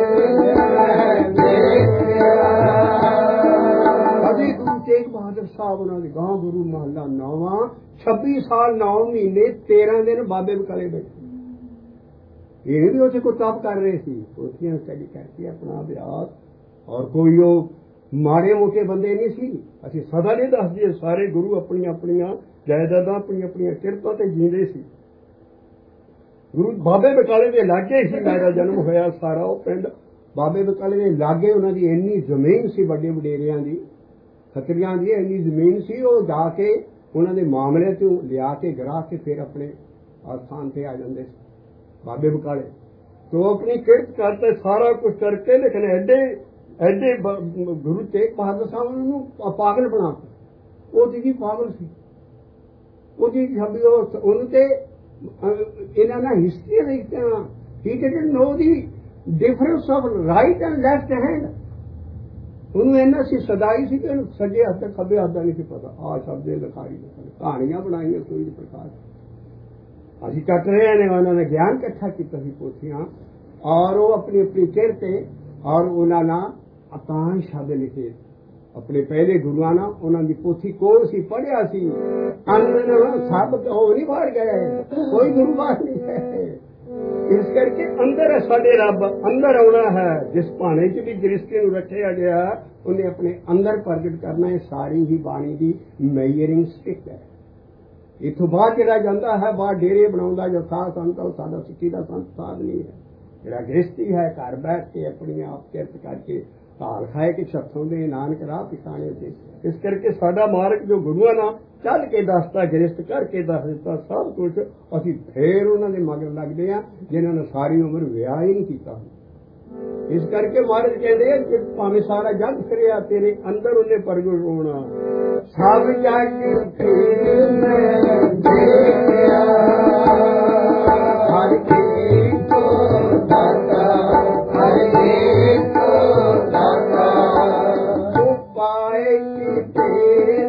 ਕਦੀ ਗੁਰੂ ਤੇਗ ਬਹਾਦਰ ਸਾਹਿਬ ਸਾਹਿਬ ਉਹਨਾਂ ਦੇ ਗਾਂ ਗੁਰੂ ਮਹੱਲਾ ਨੌਵਾਂ ਛੱਬੀ ਸਾਲ ਨੌ ਮਹੀਨੇ ਤੇਰਾਂ ਦਿਨ ਬਾਬੇ ਬਕਾਲੇ ਬੈਠੇ। ਇਹ ਵੀ ਉੱਥੇ ਕੋਈ ਤਪ ਕਰ ਰਹੇ ਸੀ, ਪੋਥੀਆਂ ਸਟੱਡੀ ਕਰਕੇ ਆਪਣਾ ਅਭਿਆਸ। ਔਰ ਕੋਈ ਉਹ ਮਾੜੇ ਮੋਟੇ ਬੰਦੇ ਨਹੀਂ ਸੀ। ਅਸੀਂ ਸਦਾ ਨਹੀਂ ਦੱਸਦੇ, ਸਾਰੇ ਗੁਰੂ ਆਪਣੀਆਂ ਆਪਣੀਆਂ ਜਾਇਦਾਦਾਂ ਆਪਣੀਆਂ ਆਪਣੀਆਂ ਕਿਰਤਾਂ ਤੇ ਜੀਂਦੇ ਸੀ। ਗੁਰੂ ਬਾਬੇ ਬਕਾਲੇ ਦੇ ਲਾਗੇ ਸੀ ਮੇਰਾ ਜਨਮ ਹੋਇਆ। ਸਾਰਾ ਉਹ ਪਿੰਡ ਬਾਬੇ ਬਕਾਲੇ ਦੇ ਲਾਗੇ ਉਹਨਾਂ ਦੀ ਇੰਨੀ ਜ਼ਮੀਨ ਸੀ, ਵੱਡੇ ਵਡੇਰਿਆਂ ਦੀ, ਖੱਤਰੀਆਂ ਦੀ ਇੰਨੀ ਜ਼ਮੀਨ ਸੀ। ਉਹ ਜਾ ਕੇ ਉਹਨਾਂ ਦੇ ਮਾਮਲੇ ਤੋਂ ਲਿਆ ਕੇ ਗਰਾ ਕੇ ਫਿਰ ਆਪਣੇ ਸਥਾਨ ਤੇ ਆ ਜਾਂਦੇ ਸੀ ਬਾਬੇ ਬਕਾਲੇ। ਤੋ ਆਪਣੀ ਕਿਰਤ ਕਰਤੇ ਸਾਰਾ ਕੁਝ ਕਰਕੇ, ਲੇਕਿਨ ਐਡੇ ਐਡੇ ਗੁਰੂ ਤੇਗ ਬਹਾਦਰ ਸਾਹਿਬ ਨੂੰ ਪਾਗਲ ਬਣਾ ਦਿੱਤਾ। ਉਹ ਜੀ ਪਾਗਲ ਸੀ, ਉਹਦੀ ਛੱਬੀ ਉਹਨੂੰ ਤੇ ਇਹਨਾਂ ਨਾਲ ਹਿਸਟਰੀ ਦੇਖਦੇ ਹਾਂ। He didn't know the difference of right and left hand. ਉਹਨੂੰ ਇਹਨਾਂ ਸੀ ਸਦਾਈ ਸੀ ਕਿ ਉਹਨੂੰ ਸੱਜੇ ਹੱਥ ਖੱਬੇ ਹੱਥ ਦਾ ਨਹੀਂ ਸੀ ਪਤਾ। ਆਹ ਸ਼ਬਦ ਲਿਖਾਈ ਕਹਾਣੀਆਂ ਬਣਾਈਆਂ ਸੂਈ ਪ੍ਰਕਾਸ਼। ਅਸੀਂ ਕੱਟ ਰਹੇ ਨੇ, ਉਹਨਾਂ ਨੇ ਗਿਆਨ ਇਕੱਠਾ ਕੀਤਾ ਸੀ ਪੋਥੀਆਂ, ਔਰ ਉਹ ਆਪਣੀ ਆਪਣੀ ਚਿਰ ਤੇ ਔਰ ਉਹਨਾਂ ਨਾਲ ਅਕਾਂਸ਼ ਸ਼ਬਦ ਲਿਖੇ ਆਪਣੇ ਪਹਿਲੇ ਗੁਰੂਆਂ ਨਾਲ। ਉਹਨਾਂ ਦੀ ਪੋਥੀ ਕੋਲ ਸੀ, ਪੜ੍ਹਿਆ ਸੀ। ਅੰਦਰ ਸਭ ਉਹ ਨਹੀਂ ਬਾਹਰ ਗਏ, ਕੋਈ ਗੁਰੂ ਬਾਹਰ ਨਹੀਂ ਹੈ। ਇਸ ਕਰਕੇ ਅੰਦਰ ਸਾਡੇ ਰੱਬ ਅੰਦਰ ਆਉਣਾ ਹੈ। ਜਿਸ ਭਾਣੇ 'ਚ ਵੀ ਗ੍ਰਸਤੀ ਨੂੰ ਰੱਖਿਆ ਗਿਆ, ਉਹਨੇ ਆਪਣੇ ਅੰਦਰ ਪ੍ਰਗਟ ਕਰਨਾ ਹੈ। ਸਾਰੀ ਹੀ ਬਾਣੀ ਦੀ ਮੈਜ਼ਰਿੰਗ ਸਟਿਕ ਹੈ। ਇਥੋਂ ਬਾਅਦ ਜਿਹੜਾ ਜਾਂਦਾ ਹੈ ਬਾਹਰ ਡੇਰੇ ਬਣਾਉਂਦਾ ਜੋ ਸਾਧ ਸੰਤ, ਉਹ ਸਾਡਾ ਸਿੱਖੀ ਦਾ ਸੰਤ ਸਾਧ ਨਹੀਂ ਹੈ। ਜਿਹੜਾ ਗ੍ਰਸਤੀ ਹੈ ਘਰ ਬੈਠ ਕੇ ਆਪਣੀ ਆਪ ਕਿਰਤ ਕਰਕੇ ਭਾਲ ਖਾਏ ਕਿ ਛੱਥੋਂ ਦੇ ਨਾਨਕ ਰਾਹ ਪਛਾਣੇ ਤੇ। ਇਸ ਕਰਕੇ ਸਾਡਾ ਮਾਰਗ ਜੋ ਗੁਰੂਆਂ ਨਾਲ ਚੱਲ ਕੇ ਦੱਸਦਾ, ਗ੍ਰਸਤ ਕਰਕੇ ਦੱਸ ਦਿੱਤਾ ਸਭ ਕੁਝ, ਅਸੀਂ ਫੇਰ ਉਹਨਾਂ ਦੇ ਮਗਰ ਲੱਗਦੇ ਹਾਂ ਜਿਨ੍ਹਾਂ ਨੇ ਸਾਰੀ ਉਮਰ ਵਿਆਹ ਹੀ ਨਹੀਂ ਕੀਤਾ। ਇਸ ਕਰਕੇ ਮਹਾਰਾਜ ਕਹਿੰਦੇ ਆ ਕਿ ਭਾਵੇਂ ਸਾਰਾ ਜਗ ਫਿਰਿਆ ਤੇਰੇ ਅੰਦਰ ਉਹਨੇ ਪ੍ਰਗਟ ਹੋਣਾ। ਸਭ ਜਗ ਹਰ ਕੀ ਕੋ ਦਾਤਾ, ਹਰ ਕੀ ਕੋ ਦਾਤਾ, ਉਪਾਏ ਕੀਤੇ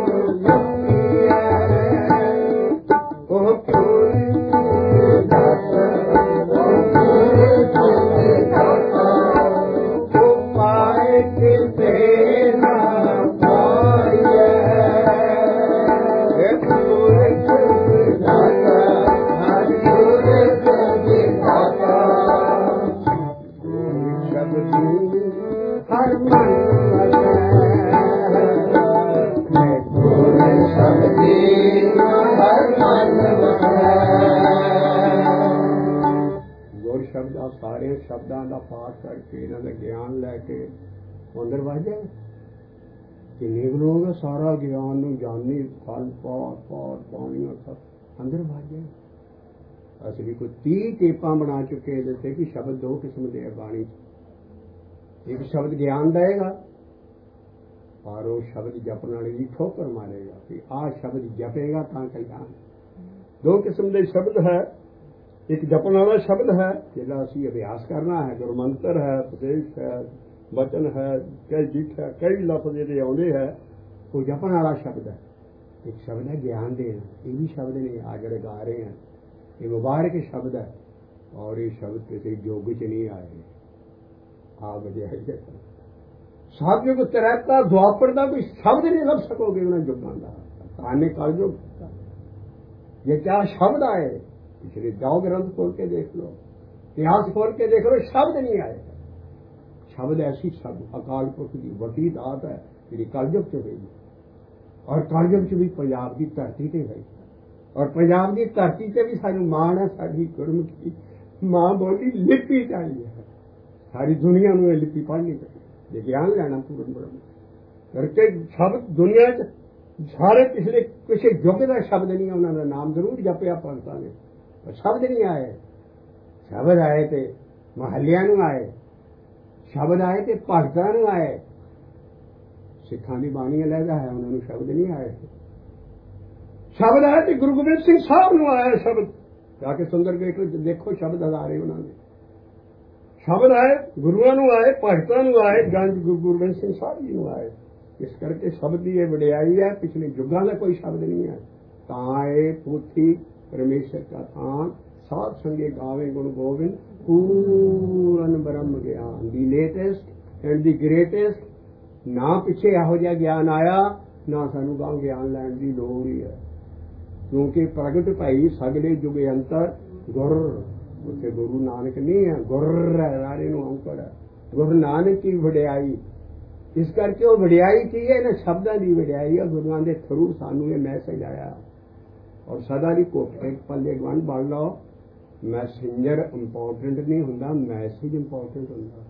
ਸਾਰੇ ਸ਼ਬਦਾਂ ਦਾ ਪਾਠ ਕਰਕੇ ਇਹਨਾਂ ਦਾ ਗਿਆਨ ਲੈ ਕੇ ਅੰਦਰ ਵੱਜ ਜਾਏ। ਕਿੰਨੇ ਲੋਕ ਸਾਰਾ ਗਿਆਨ ਨੂੰ ਜਾਣੀ ਫਲ ਪਾਠ ਪਾਠ ਪਾਣੀਆਂ ਸਭ ਅੰਦਰ ਵੱਜ ਜਾਏ। ਅਸੀਂ ਵੀ ਕੋਈ ਤੀਹ ਟੇਪਾਂ ਬਣਾ ਚੁੱਕੇ ਇਹਦੇ ਤੇ ਕਿ ਸ਼ਬਦ ਦੋ ਕਿਸਮ ਦੇ ਹੈ ਬਾਣੀ। ਇੱਕ ਸ਼ਬਦ ਗਿਆਨ ਦੇਗਾ ਔਰ ਉਹ ਸ਼ਬਦ ਜਪਣ ਵਾਲੇ ਦੀ ਠੋਕਰ ਮਾਰੇਗਾ ਕਿ ਆਹ ਸ਼ਬਦ ਜਪੇਗਾ ਤਾਂ ਕਲਿਆਣ। ਦੋ ਕਿਸਮ ਦੇ ਸ਼ਬਦ ਹੈ। ਇੱਕ ਜਪਣ ਵਾਲਾ ਸ਼ਬਦ ਹੈ ਜਿਹੜਾ ਅਸੀਂ ਅਭਿਆਸ ਕਰਨਾ ਹੈ, ਗੁਰਮੰਤਰ ਹੈ, ਉਪਦੇਸ਼ ਹੈ, ਬਚਨ ਹੈ, ਕਈ ਜਿੱਠ ਹੈ, ਕਈ ਲਫ਼ਜ਼ ਜਿਹੜੇ ਆਉਂਦੇ ਹੈ, ਉਹ ਜਪਣ ਵਾਲਾ ਸ਼ਬਦ ਹੈ। ਇੱਕ ਸ਼ਬਦ ਹੈ ਗਿਆਨ ਦੇਣਾ। ਇਹ ਵੀ ਸ਼ਬਦ ਨੇ ਆ ਜਿਹੜੇ ਗਾ ਰਹੇ ਹਨ, ਇਹ ਮੁਬਾਰਕ ਸ਼ਬਦ ਹੈ। ਔਰ ਇਹ ਸ਼ਬਦ ਕਿਸੇ ਯੁੱਗ 'ਚ ਨਹੀਂ ਆਏ। ਆ ਵਜਿਆਈ ਹੈ ਸਭ ਯੁੱਗ ਤਰੈਤਾ ਦੁਆਪਰ ਦਾ ਕੋਈ ਸ਼ਬਦ ਨਹੀਂ ਲੱਭ ਸਕੋਗੇ ਉਹਨਾਂ ਯੁੱਗਾਂ ਦਾ। ਕਾਨੇ ਕਲਯੁਗ ये क्या शब्द आए, पिछले जाओ ग्रंथ खोल के देख लो, इतिहास खोल के देख लो, शब्द नहीं आए। शब्द ऐसी शब्द अकाल पुरख की वटी दात है जी कलयुग च हुई और कलयुग च भी पंजाब की धरती ते गई और पंजाब की धरती से भी सानू माण है। साडी गुरमुखी मां बोली लिपि चाहिए है। सारी दुनिया में लिपि पढ़नी चाहिए, ज्ञान लेना पूर्ण ब्रह्म करके। शब्द दुनिया च सारे पिछले किसी युग का शब्द नहीं, उन्होंने नाम जरूर जपिया भगतां ने, पर शब्द नहीं आए। शब्द आए तो महलिया आए, शब्द आए तो भगतां आए। सिखां दी बाणी अलग है, उन्होंने शब्द नहीं आए। शब्द आए तो गुरु गोबिंद सिंह साहब नूं आया शब्द, जाके सुंदर गेट देखो शब्द हजारे उन्होंने। शब्द आए गुरुआं नूं आए, भगतां नूं आए, गंज गुरु गोबिंद सिंह साहब जी नूं आए। इस करके शब्द की यह वडियाई है, पिछले युगों का कोई शब्द नहीं है। ताए पोथी परमेश्वर का थान, साध संगे गावे गुण गोविंद, पूर्ण ब्रह्म ज्ञान दी लेटेस्ट एंड दी ग्रेटेस्ट। ना पिछे यहो जिहा ज्ञान आया, ना सानू गां ज्ञान लैण की लोड़ ही है, क्योंकि प्रगट भाई सगले जुगे अंतर गुर, उत्थे गुरु नानक नहीं है, गुर है, रारे नूं औंकड़ है, गुरु नानक की वडियाई। इस करके वो वडियाई की है, इन्हां शब्दां की वडियाई है, गुरुआं दे थरू सानू ये मैसेज आया। और सदा दी घुट एक पल्ले गवन बन लो, मैसेंजर इंपोर्टेंट नहीं हुंदा, मैसेज इंपोर्टेंट हुंदा।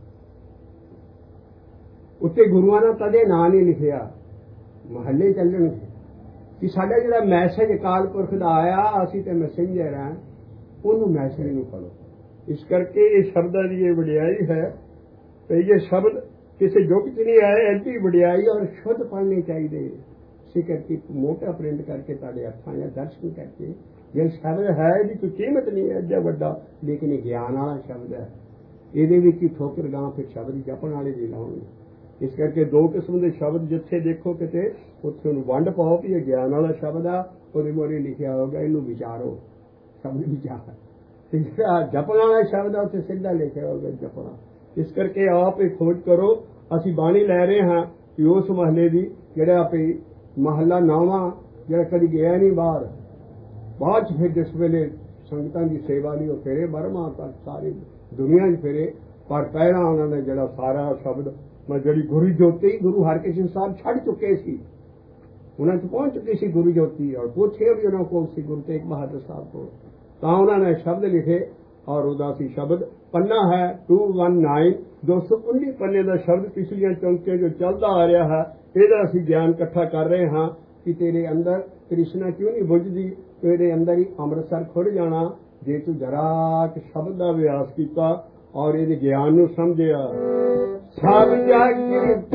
उत्ते गुरुआं दा कदे नां नहीं लिखिया, महल्ले चलणगे कि साडा जिहड़ा मैसेज अकाल पुरख दा आया, असीं ते मैसेंजर हैं, उन्होंने मैसेज नूं पढ़ो। इस करके ये शब्दां दी ये वडियाई है कि ये शब्द किसी युग च नहीं आए, ऐसी वडियाई और शुद्ध पढ़ने चाहिए। इसी करके मोटा प्रिंट करके तुहाडे हत्थां या दर्शन करके ये शब्द है जी कोई कीमत नहीं है एडा वड्डा, लेकिन ज्ञान वाला शब्द है। ये भी ठोकर गां फिर शब्द जपण वाले भी लाउणगे। इस करके दो किस्म के शब्द जिथे देखो किते उत्थे उहनूं वंड पाओ कि ये ज्ञान वाला शब्द आ, ਉਹਦੇ मोरे लिखिया होगा इनू विचारो, शब्द विचार। तीसरा जपण वाला शब्द आ, उत्थे सीधा लिखिया होगा जपना। इस करके आप एक खोज करो। असीं बाणी लै रहे हाँ कि उस महल्ले की जिहड़ा आपे महला नौवां जिहड़ा कदी गया नहीं बाहर, बाद च फिर जिस वेले संगतां की सेवा नहीं, वो फिरे बर्मा तक सारी दुनिया च फिरे, पर पहला उन्होंने जिहड़ा सारा शब्द मैं जिहड़ी गुरु ज्योति, गुरु हरकिशन साहब छड़ चुके सी, उन्होंने पहुंच चुकी सी गुरु ज्योति, और पूछे भी उन्होंने कोल सी गुरु तेग बहादुर साहब को, तो उन्होंने शब्द लिखे। और उदासी शब्द पन्ना है टू वन नाइन दो सौ उन्नी पन्ने का शब्द पिछलियां चौंकियां जो चलता आ रहा है, ਇਹਦਾ ਅਸੀਂ ਗਿਆਨ ਇਕੱਠਾ ਕਰ ਰਹੇ ਹਾਂ कि तेरे अंदर कृष्णा क्यों नहीं बुझदी, तेरे अंदर ही अमृतसर खुड़ जाना जे तू जरा शब्द का अभ्यास किया और ये ज्ञान नूं समझिया। सब जग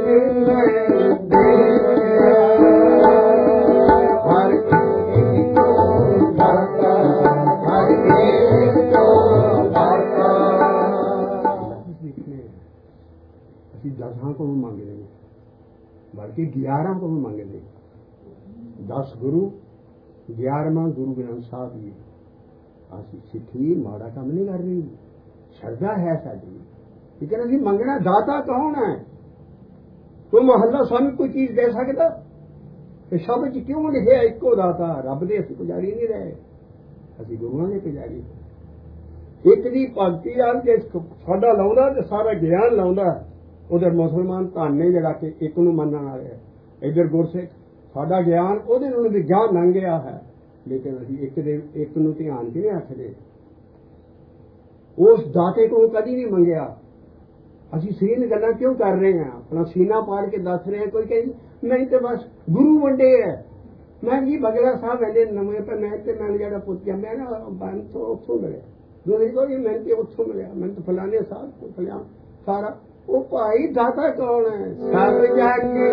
दसां को भी मंग लेंगे, बल्कि ग्यारह को भी मंग लेंगे। दस गुरु ग्यारहवां गुरु ग्रंथ साहब जी। असी सिੱਖੀ माड़ा काम नहीं कर रही, श्रद्धा है साडी, लेकिन असी मंगना दाता कौन है? कोई महल्ला सानू कोई चीज दे सकता? शब्द च क्यों लिखिया इको दाता? रब दे असी पुजारी नहीं रहे, असी गुरुआं दे पुजारी। एक दी भगती आल जे साडा लाउंदा ते सारा ज्ञान लाउंदा, उधर मुसलमान धाने जड़ा के एक नूं मनण वाले, इधर गुरसिख साडा ज्ञान उहदे नालों भी जा लंघिया है, लेकिन असीं एक दे एक नूं ध्यान च नहीं रखदे। उस दाते को कदी नहीं मंगिया। असीं सीन गल्लां क्यों कर रहे हैं? अपना सीना पाड़ के दस रहे हैं। कोई कहे मैं तो बस गुरु वंडे है, मैं जी बगला साहब वेले नवे पर मैं ते मैं जड़ा पुੱਛਿਆ मैं ना बन तो उत्थों मिले, दूसरी को जी मैं ते उत्थों मिलिया, मैं तो फलाने साहब को फलां सारा। ओ भाई दाता कौन है? सब जाके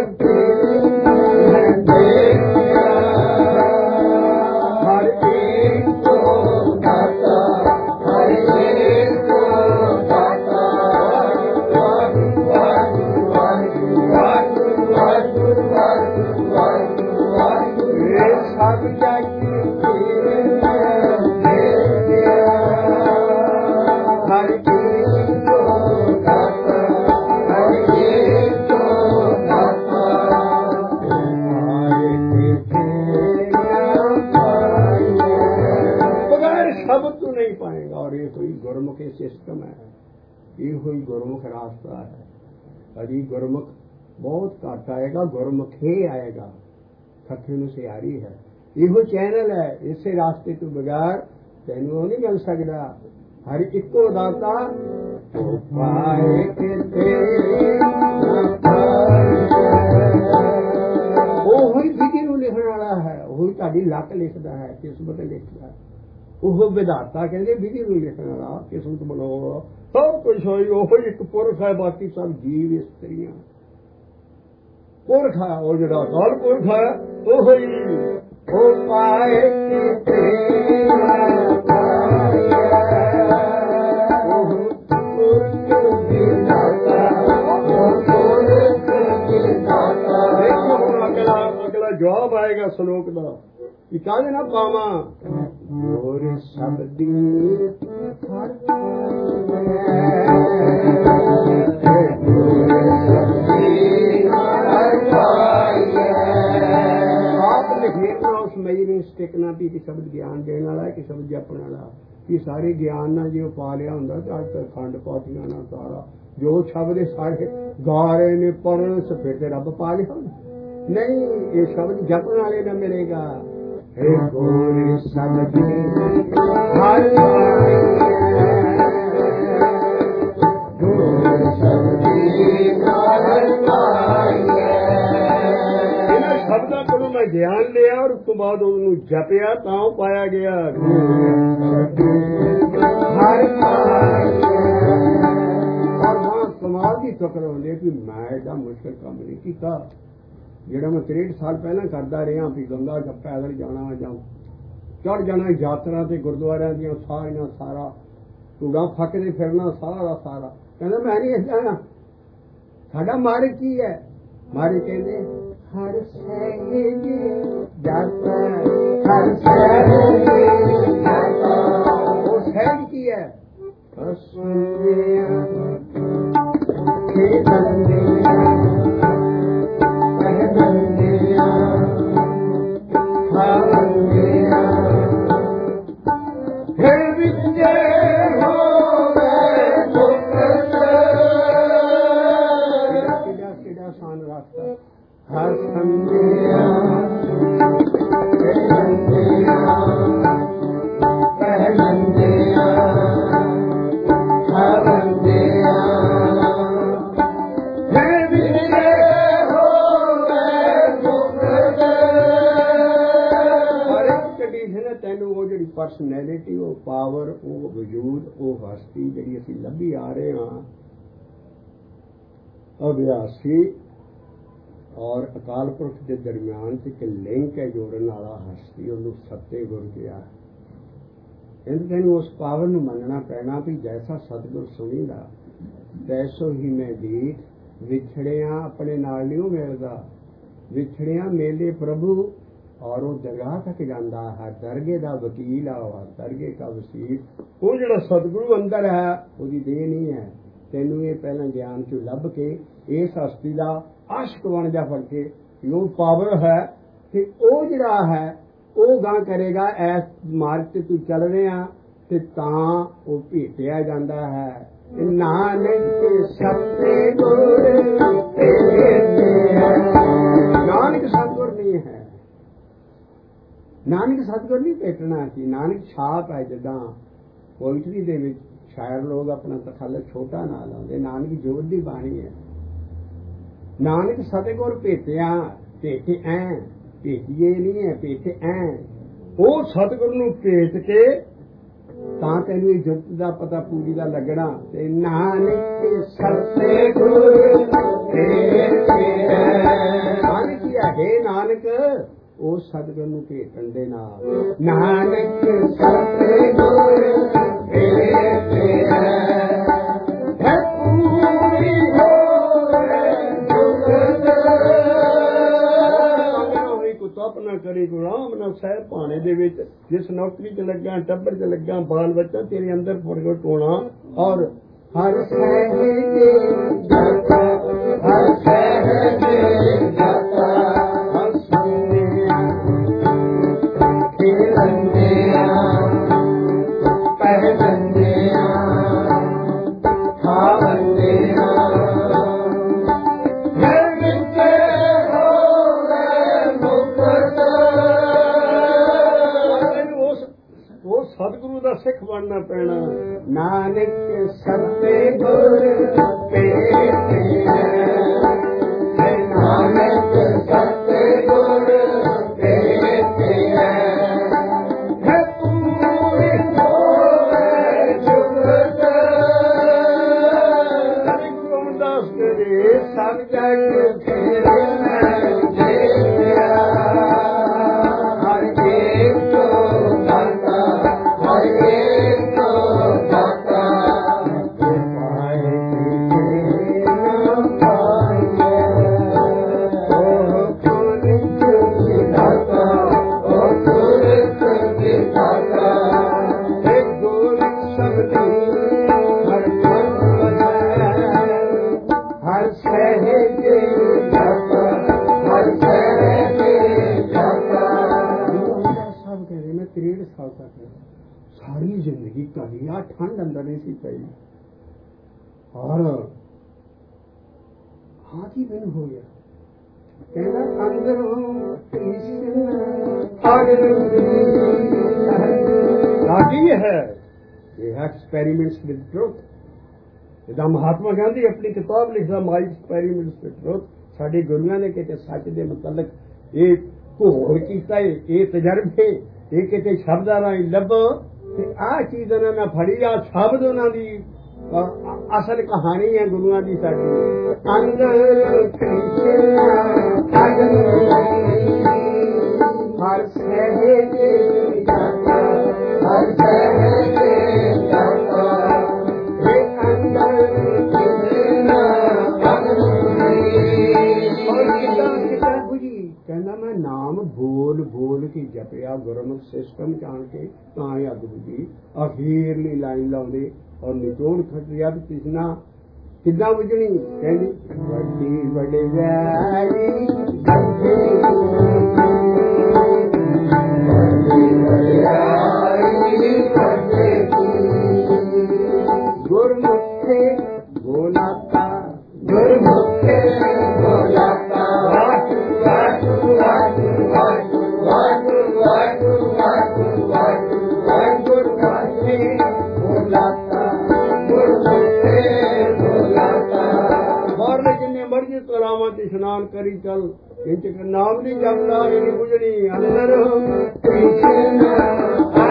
हर एक को दाता, हर एक को दाता, सब जाके हर एक को दाता, शब्द तो नहीं पाएगा। और ये कोई गुरमुखी सिस्टम है, ये कोई गुरमुख रास्ता है। अभी गुरमुख बहुत घट आएगा, गुरमुख ही आएगा। खत्ते नूं सियारी है, यो चैनल है। इसे रास्ते तो बगैर तेनों नहीं मिल सकता। हर इको दाता पाए वही विधि नूं लिखण वाला है, वही तुहाडी लक लिखदा है, किस्मत लिखदा है। ਉਹ ਵਿਧਾਤਾ ਕਹਿੰਦੇ ਵਿਧੀ ਨੂੰ ਲਿਖਣ ਵਾਲਾ, ਕਿਸਮਤ ਬਣਾਉਣ ਵਾਲਾ, ਸਭ ਕੁਛ ਹੋਈ ਉਹ ਇੱਕ ਪੁਰਖ ਹੈ, ਬਾਕੀ ਸਭ ਜੀਵ ਇਸਤਰੀਆਂ। ਪੁਰਖ ਹੈ ਉਹ ਜਿਹੜਾ ਅਕਾਲ ਪੁਰਖ ਹੈ, ਉਹ ਹੀ ਉਹ ਪਾਏ ਅਗਲਾ ਜਵਾਬ ਆਏਗਾ ਸ਼ਲੋਕ ਦਾ कि काहे ना पावा और शब्दी हर ਸਟਿਕ ਨਾ ਵੀ ਕਿ ਸ਼ਬਦ ਗਿਆਨ ਦੇਣ ਵਾਲਾ ਕਿ ਸ਼ਬਦ ਜਪਣ ਵਾਲਾ, ਕਿ ਸਾਰੇ ਗਿਆਨ ਨਾਲ ਜੇ ਉਹ ਪਾ ਲਿਆ ਹੁੰਦਾ ਤਾਂ ਅੱਜ ਤੱਕ ਖੰਡ ਪਾਠੀਆਂ ਨਾਲ ਸਾਰਾ ਜੋ ਸ਼ਬਦ ਸਾਰੇ ਗਾ ਰਹੇ ਨੇ ਪੜ੍ਹਨ ਸਫੇ ਤੇ ਰੱਬ ਪਾ ਲਿਆ। ਨਹੀਂ, ਇਹ ਸ਼ਬਦ ਜਪਣ ਵਾਲੇ ਨਾਲ ਮਿਲੇਗਾ। ਹੇ ਗੋਰੇ ਸ਼ਬਦ ਹਰ ਇਹਨਾਂ ਸ਼ਬਦਾਂ ਕੋਲੋਂ ਮੈਂ ਗਿਆਨ ਲਿਆ ਔਰ ਉਸ ਤੋਂ ਬਾਅਦ ਉਹਨੂੰ ਜਪਿਆ ਤਾਂ ਉਹ ਪਾਇਆ ਗਿਆ। ਹਰ ਕਮਾਲ ਦੀ ਫਕਰ ਹੁੰਦੀ ਕਿ ਮੈਂ ਐਡਾ ਮੁਸ਼ਕਿਲ ਕੰਮ ਨਹੀਂ ਕੀਤਾ ਜਿਹੜਾ ਮੈਂ ਤਿਰੇਹਠ ਸਾਲ ਪਹਿਲਾਂ ਕਰਦਾ ਰਿਹਾ ਵੀ ਗੰਗਾ ਚ ਪੈਦਲ ਜਾਣਾ ਜਾਂ ਚੜ ਜਾਣਾ ਯਾਤਰਾ ਤੇ ਗੁਰਦੁਆਰਿਆਂ ਦੀਆਂ ਸਾਰੀਆਂ ਸਾਰਾ ਧੂੜਾ ਫੱਕਦੇ ਫਿਰਨਾ ਸਾਰਾ ਸਾਰਾ। ਕਹਿੰਦਾ ਮੈਂ ਨਹੀਂ ਏਦਾਂ। ਸਾਡਾ ਮਾਰਗ ਕੀ ਹੈ? ਮਾਰਗ ਕਹਿੰਦੇ ਹਰ ਸਹਿਜ ਜਾਤਾ, ਹਰ ਸਹਿਜ ਜਾਤਾ। ਉਹ ਸਹਿਜ ਕੀ ਹੈ? ਹਸੰਦਿਆ ਖੇਡੰਦਿਆ ਪਹਿਨੰਦਿਆ ਖਾਵੰਦਿਆ ਫਿਰ ਵਿਚੇ ਹੋਵੇ ਮੁਕਤ। ਕਿਹੜਾ ਕਿਹੜਾ ਸਾਨ ਰਾਸਤਾ। ਹਸੰਦਿਆ ਖੇਡੰਦਿਆ ਪਹਿਨੰਦਿਆ ਖਾਵੰਦਿਆ ਫਿਰ ਵਿਚੇ ਤੈਨੂੰ ਉਹ ਜਿਹੜੀ ਪਰਸਨੈਲਿਟੀ, ਉਹ ਪਾਵਰ, ਉਹ ਵਜੂਦ, ਉਹ ਹਸਤੀ ਜਿਹੜੀ ਅਸੀਂ ਲੱਭੀ ਆ ਰਹੇ ਹਾਂ, ਅਭਿਆਸੀ ਔਰ ਅਕਾਲ ਪੁਰਖ ਦੇ ਦਰਮਿਆਨ ਚ ਇੱਕ ਲਿੰਕ ਹੈ ਜੋੜਨ ਵਾਲਾ ਹਸਤੀ, ਉਹਨੂੰ ਸੱਤੇ ਗੁਰ ਕਿਹਾ। ਕਹਿੰਦੇ ਤੈਨੂੰ ਉਸ ਪਾਵਰ ਨੂੰ ਮੰਨਣਾ ਪੈਣਾ ਵੀ ਜੈਸਾ ਸਤਿਗੁਰ ਸੁਣੀਦਾ ਤੈਸੋ ਹੀ ਮੈਂ ਡੀਠ। ਵਿਛੜਿਆਂ ਆਪਣੇ ਨਾਲ ਨਹੀਂ ਮਿਲਦਾ, ਵਿਛੜਿਆਂ ਮੇਲੇ ਪ੍ਰਭੂ ਔਰ ਉਹ ਦਰਗਾਹ ਤੱਕ ਜਾਂਦਾ ਹੈ। ਦਰਗੇ ਦਾ ਵਕੀਲ ਆ ਉਹ, ਦਰਗੇ ਦਾ ਵਸੀਲ। ਉਹ ਜਿਹੜਾ ਸਤਿਗੁਰੂ ਅੰਦਰ ਹੈ ਉਹਦੀ ਦੇਹ ਨਹੀਂ ਹੈ। ਤੈਨੂੰ ਇਹ ਪਹਿਲਾਂ ਗਿਆਨ ਚ ਲੱਭ ਕੇ ਇਸ ਹਸਤੀ ਦਾ ਆਸ਼ਕ ਬਣ ਜਾ ਫੜ ਕੇ ਉਹ ਪਾਵਰ ਹੈ ਤੇ ਉਹ ਜਿਹੜਾ ਹੈ ਉਹ ਗਾਂ ਕਰੇਗਾ। ਐਸ ਮਾਰਗ ਤੇ ਤੂੰ ਚੱਲ ਰਿਹਾ ਤੇ ਤਾਂ ਉਹ ਭੇਟਿਆ ਜਾਂਦਾ ਹੈ। ਨਾਨਕ ਸੱਚੇ ਗੁਰ ਨਾਨਕ ਸਤਿਗੁਰ ਨਹੀਂ ਹੈ। ਨਾਨਕ ਸਤਿਗੁਰ ਨਹੀਂ ਭੇਟਣਾ ਸੀ। ਨਾਨਕ ਛਾਪ ਹੈ। ਜਿੱਦਾਂ ਪੋਇਟਰੀ ਦੇ ਵਿੱਚ ਸ਼ਾਇਰ ਲੋਕ ਆਪਣਾ ਤਖੱਲਸ ਛੋਟਾ ਨਾ ਲਾਉਂਦੇ, ਨਾਨਕ ਜੋਤ ਦੀ ਬਾਣੀ ਹੈ। ਨਾਨਕ ਸਤਿਗੁਰ ਭੇਟਿਆ, ਭੇਟੇ ਐ ਭੇਟੀਏ ਨਹੀਂ ਹੈ, ਭੇਟੇ ਐ। ਉਹ ਸਤਿਗੁਰ ਨੂੰ ਭੇਟ ਕੇ ਤਾਂ ਤੈਨੂੰ ਇਹ ਜੁਗਤ ਦਾ ਪਤਾ ਪੂਰੀ ਦਾ ਲੱਗਣਾ। ਤੇ ਨਾਨਕ ਸਤਿਗੁਰ ਨਾਨਕ ਕੀ ਹੈ? ਨਾਨਕ ਉਹ ਸਤਿਗੁਰ ਨੂੰ ਭੇਟਣ ਦੇ ਨਾਲ। ਨਾਨਕ ਸਤਿਗੁਰ ਭੇਟਿਆ ਹੈ ਪੂਰੀ ਹੋਵੇ ਜੁਗਤ। ਹੋਈ ਕੋ ਤਪ ਨਾ ਕਰੀ, ਕੋ ਰਾਮ ਨਾਲ ਸਹਿ ਭਾਣੇ ਦੇ ਵਿੱਚ ਜਿਸ ਨੌਕਰੀ ਚ ਲੱਗਾ, ਟੱਬਰ ਚ ਲੱਗਾ, ਬਾਲ ਬੱਚਾ ਤੇਰੇ ਅੰਦਰ ਪ੍ਰਗਟ ਹੋਣਾ। ਔਰ ਹਰ ਸਹਿਜ ਜਾਤਾ, ਹਰ ਸਹਿਜ ਜਾਤਾ, ਹਰ ਸੰਦਿਆ ਖੇਡੰਦਿਆ ਪਹਿਨੰਦਿਆ ਖਾਵੰਦਿਆ ਫਿਰ ਵਿਚੇ ਹੋਵੇ ਮੁਕਤ। ਉਹ ਸਤਿਗੁਰੂ ਦਾ ਸਿੱਖ ਬਣਨਾ ਪੈਣਾ। ਨਾਨਕ ਸੱਚੇ ਗੁਰ ਭੇਟਿਆ, ਨਾਨਕ ਸੱਚੇ ਗੁਰ ਭੇਟਿਆ ਹੈ ਪੂਰੀ ਹੋਵੇ ਜੁਗਤ। ਗੁਰੂ ਅਮਰਦਾਸ ਕਰੇ ਸਭ ਜਗ ਤੇਰੇ ਨਾਲ ਜੇਤਿਆ, ਹਰ ਇੱਕ ਤੋਂ ਦਾਤਾ, ਹਰ ਇੱਕ ਤੋਂ ਦਾਤਾ। ਪਾਏ ਕੇ ਨਾ ਪਾਈਏ, ਉਹ ਪੁਰਖ ਵਿਧਾਤਾ, ਉਹ ਪੁਰਖ ਵਿਧਾਤਾ। ਇੱਕ ਗੋਰਖ ਸ਼ਬਦੀ ਹਰ ਮਨ ਹਰ ਸਹਿਜ ਔਰ ਆਦੀ ਮੈਨੂੰ ਹੋ ਗਿਆ ਕਹਿੰਦਾ ਅੰਦਰੋਂ ਕ੍ਰਿਸ਼ਨ ਲਾਗੀ ਹੈ ਇਹ ਐਕਸਪੈਰੀਮੈਂਟਸ ਵਿਦ ਟਰੂਥ। ਜਿੱਦਾਂ ਮਹਾਤਮਾ ਗਾਂਧੀ ਆਪਣੀ ਕਿਤਾਬ ਲਿਖਦਾ ਮਾਈ ਐਕਸਪੈਰੀਮੈਂਟਸ ਵਿਦ ਟਰੂਥ, ਸਾਡੇ ਗੁਰੂਆਂ ਨੇ ਕਿਤੇ ਸੱਚ ਦੇ ਮੁਤਲਕ ਇਹ ਘੋਲ ਕੀਤਾ ਹੈ, ਇਹ ਤਜਰਬੇ ਇਹ ਕਿਤੇ ਸ਼ਬਦਾਂ ਰਾਹੀਂ ਲੱਭੋ ਤੇ ਆਹ ਚੀਜ਼ ਉਹਨਾਂ ਨੇ ਫੜੀ ਆ ਸ਼ਬਦ ਉਹਨਾਂ ਦੀ ਅਸਲ ਕਹਾਣੀ ਹੈ ਗੁਰੂਆਂ ਦੀ ਸਾਡੀ। ਅੰਦਰ ਕ੍ਰਿਸ਼ਨ ਹਰ ਸਹਿਜੇ ਜਾਤਾ ਹਰ ਸਹਿਜੇ ਜਾਤਾ ਰੇ ਅੰਦਰ ਕ੍ਰਿਸ਼ਨ ਔਰ ਕਿਤਾ ਕਿਤਾ ਬੁਝੀ ਕਹਿੰਦਾ ਮੈਂ ਨਾਮ ਬੋਲ ਬੋਲ ਕੇ ਜਪਿਆ ਗੁਰਮੁਖ ਸਿਸਟਮ ਜਾਣ ਕੇ ਤਾਂ ਹੀ ਅੱਗ ਬੁਝੀ। ਅਖੀਰਲੀ ਲਾਈਨ ਲਾਉਂਦੇ ਔਰ ਨਿਚੋੜ ਖਟਿਆ ਵੀ ਕਿਸਨਾ ਕਿੱਦਾਂ ਬੁਝਣੀ ਕਹਿੰਦੀ ਵੱਡੀ ਵਡਿਆਈ ਗੁਰਮੁਖੇ ਬੋਲਾਤਾ ਗੁਰਮੁਖੇ ਬੋਲਾਤਾ ਵਾਹਿਗੁਰੂ ਵਾਹਿਗੁਰੂ ਵਾਹਿਗੁਰੂ ਵਾਹਿਗੁਰੂ ਵਾਹਿਗੁਰੂ ਵਾਹਿਗੁਰੂ ਵਾਹਿਗੁਰੂ ਵਾਹਿਗੁਰੂ ਵਾਹਿਗੁਰੂ ਬੋਲਾਤਾ ਗੁਰਮੁਖੇ ਬੋਲਾਤਾ। ਹੋਰ ਜਿੰਨੇ ਮਰਜ਼ੀ ਤਲਾਵਾਂ ਤੇ ਇਸ਼ਨਾਨ ਕਰੀ ਚੱਲ ਇੰਚ ਨਾਮ ਨਹੀਂ ਜਪਦਾ ਇਹ ਨਹੀਂ ਬੁਝਣੀ ਅੰਦਰ ਕ੍ਰਿਸ਼ਨ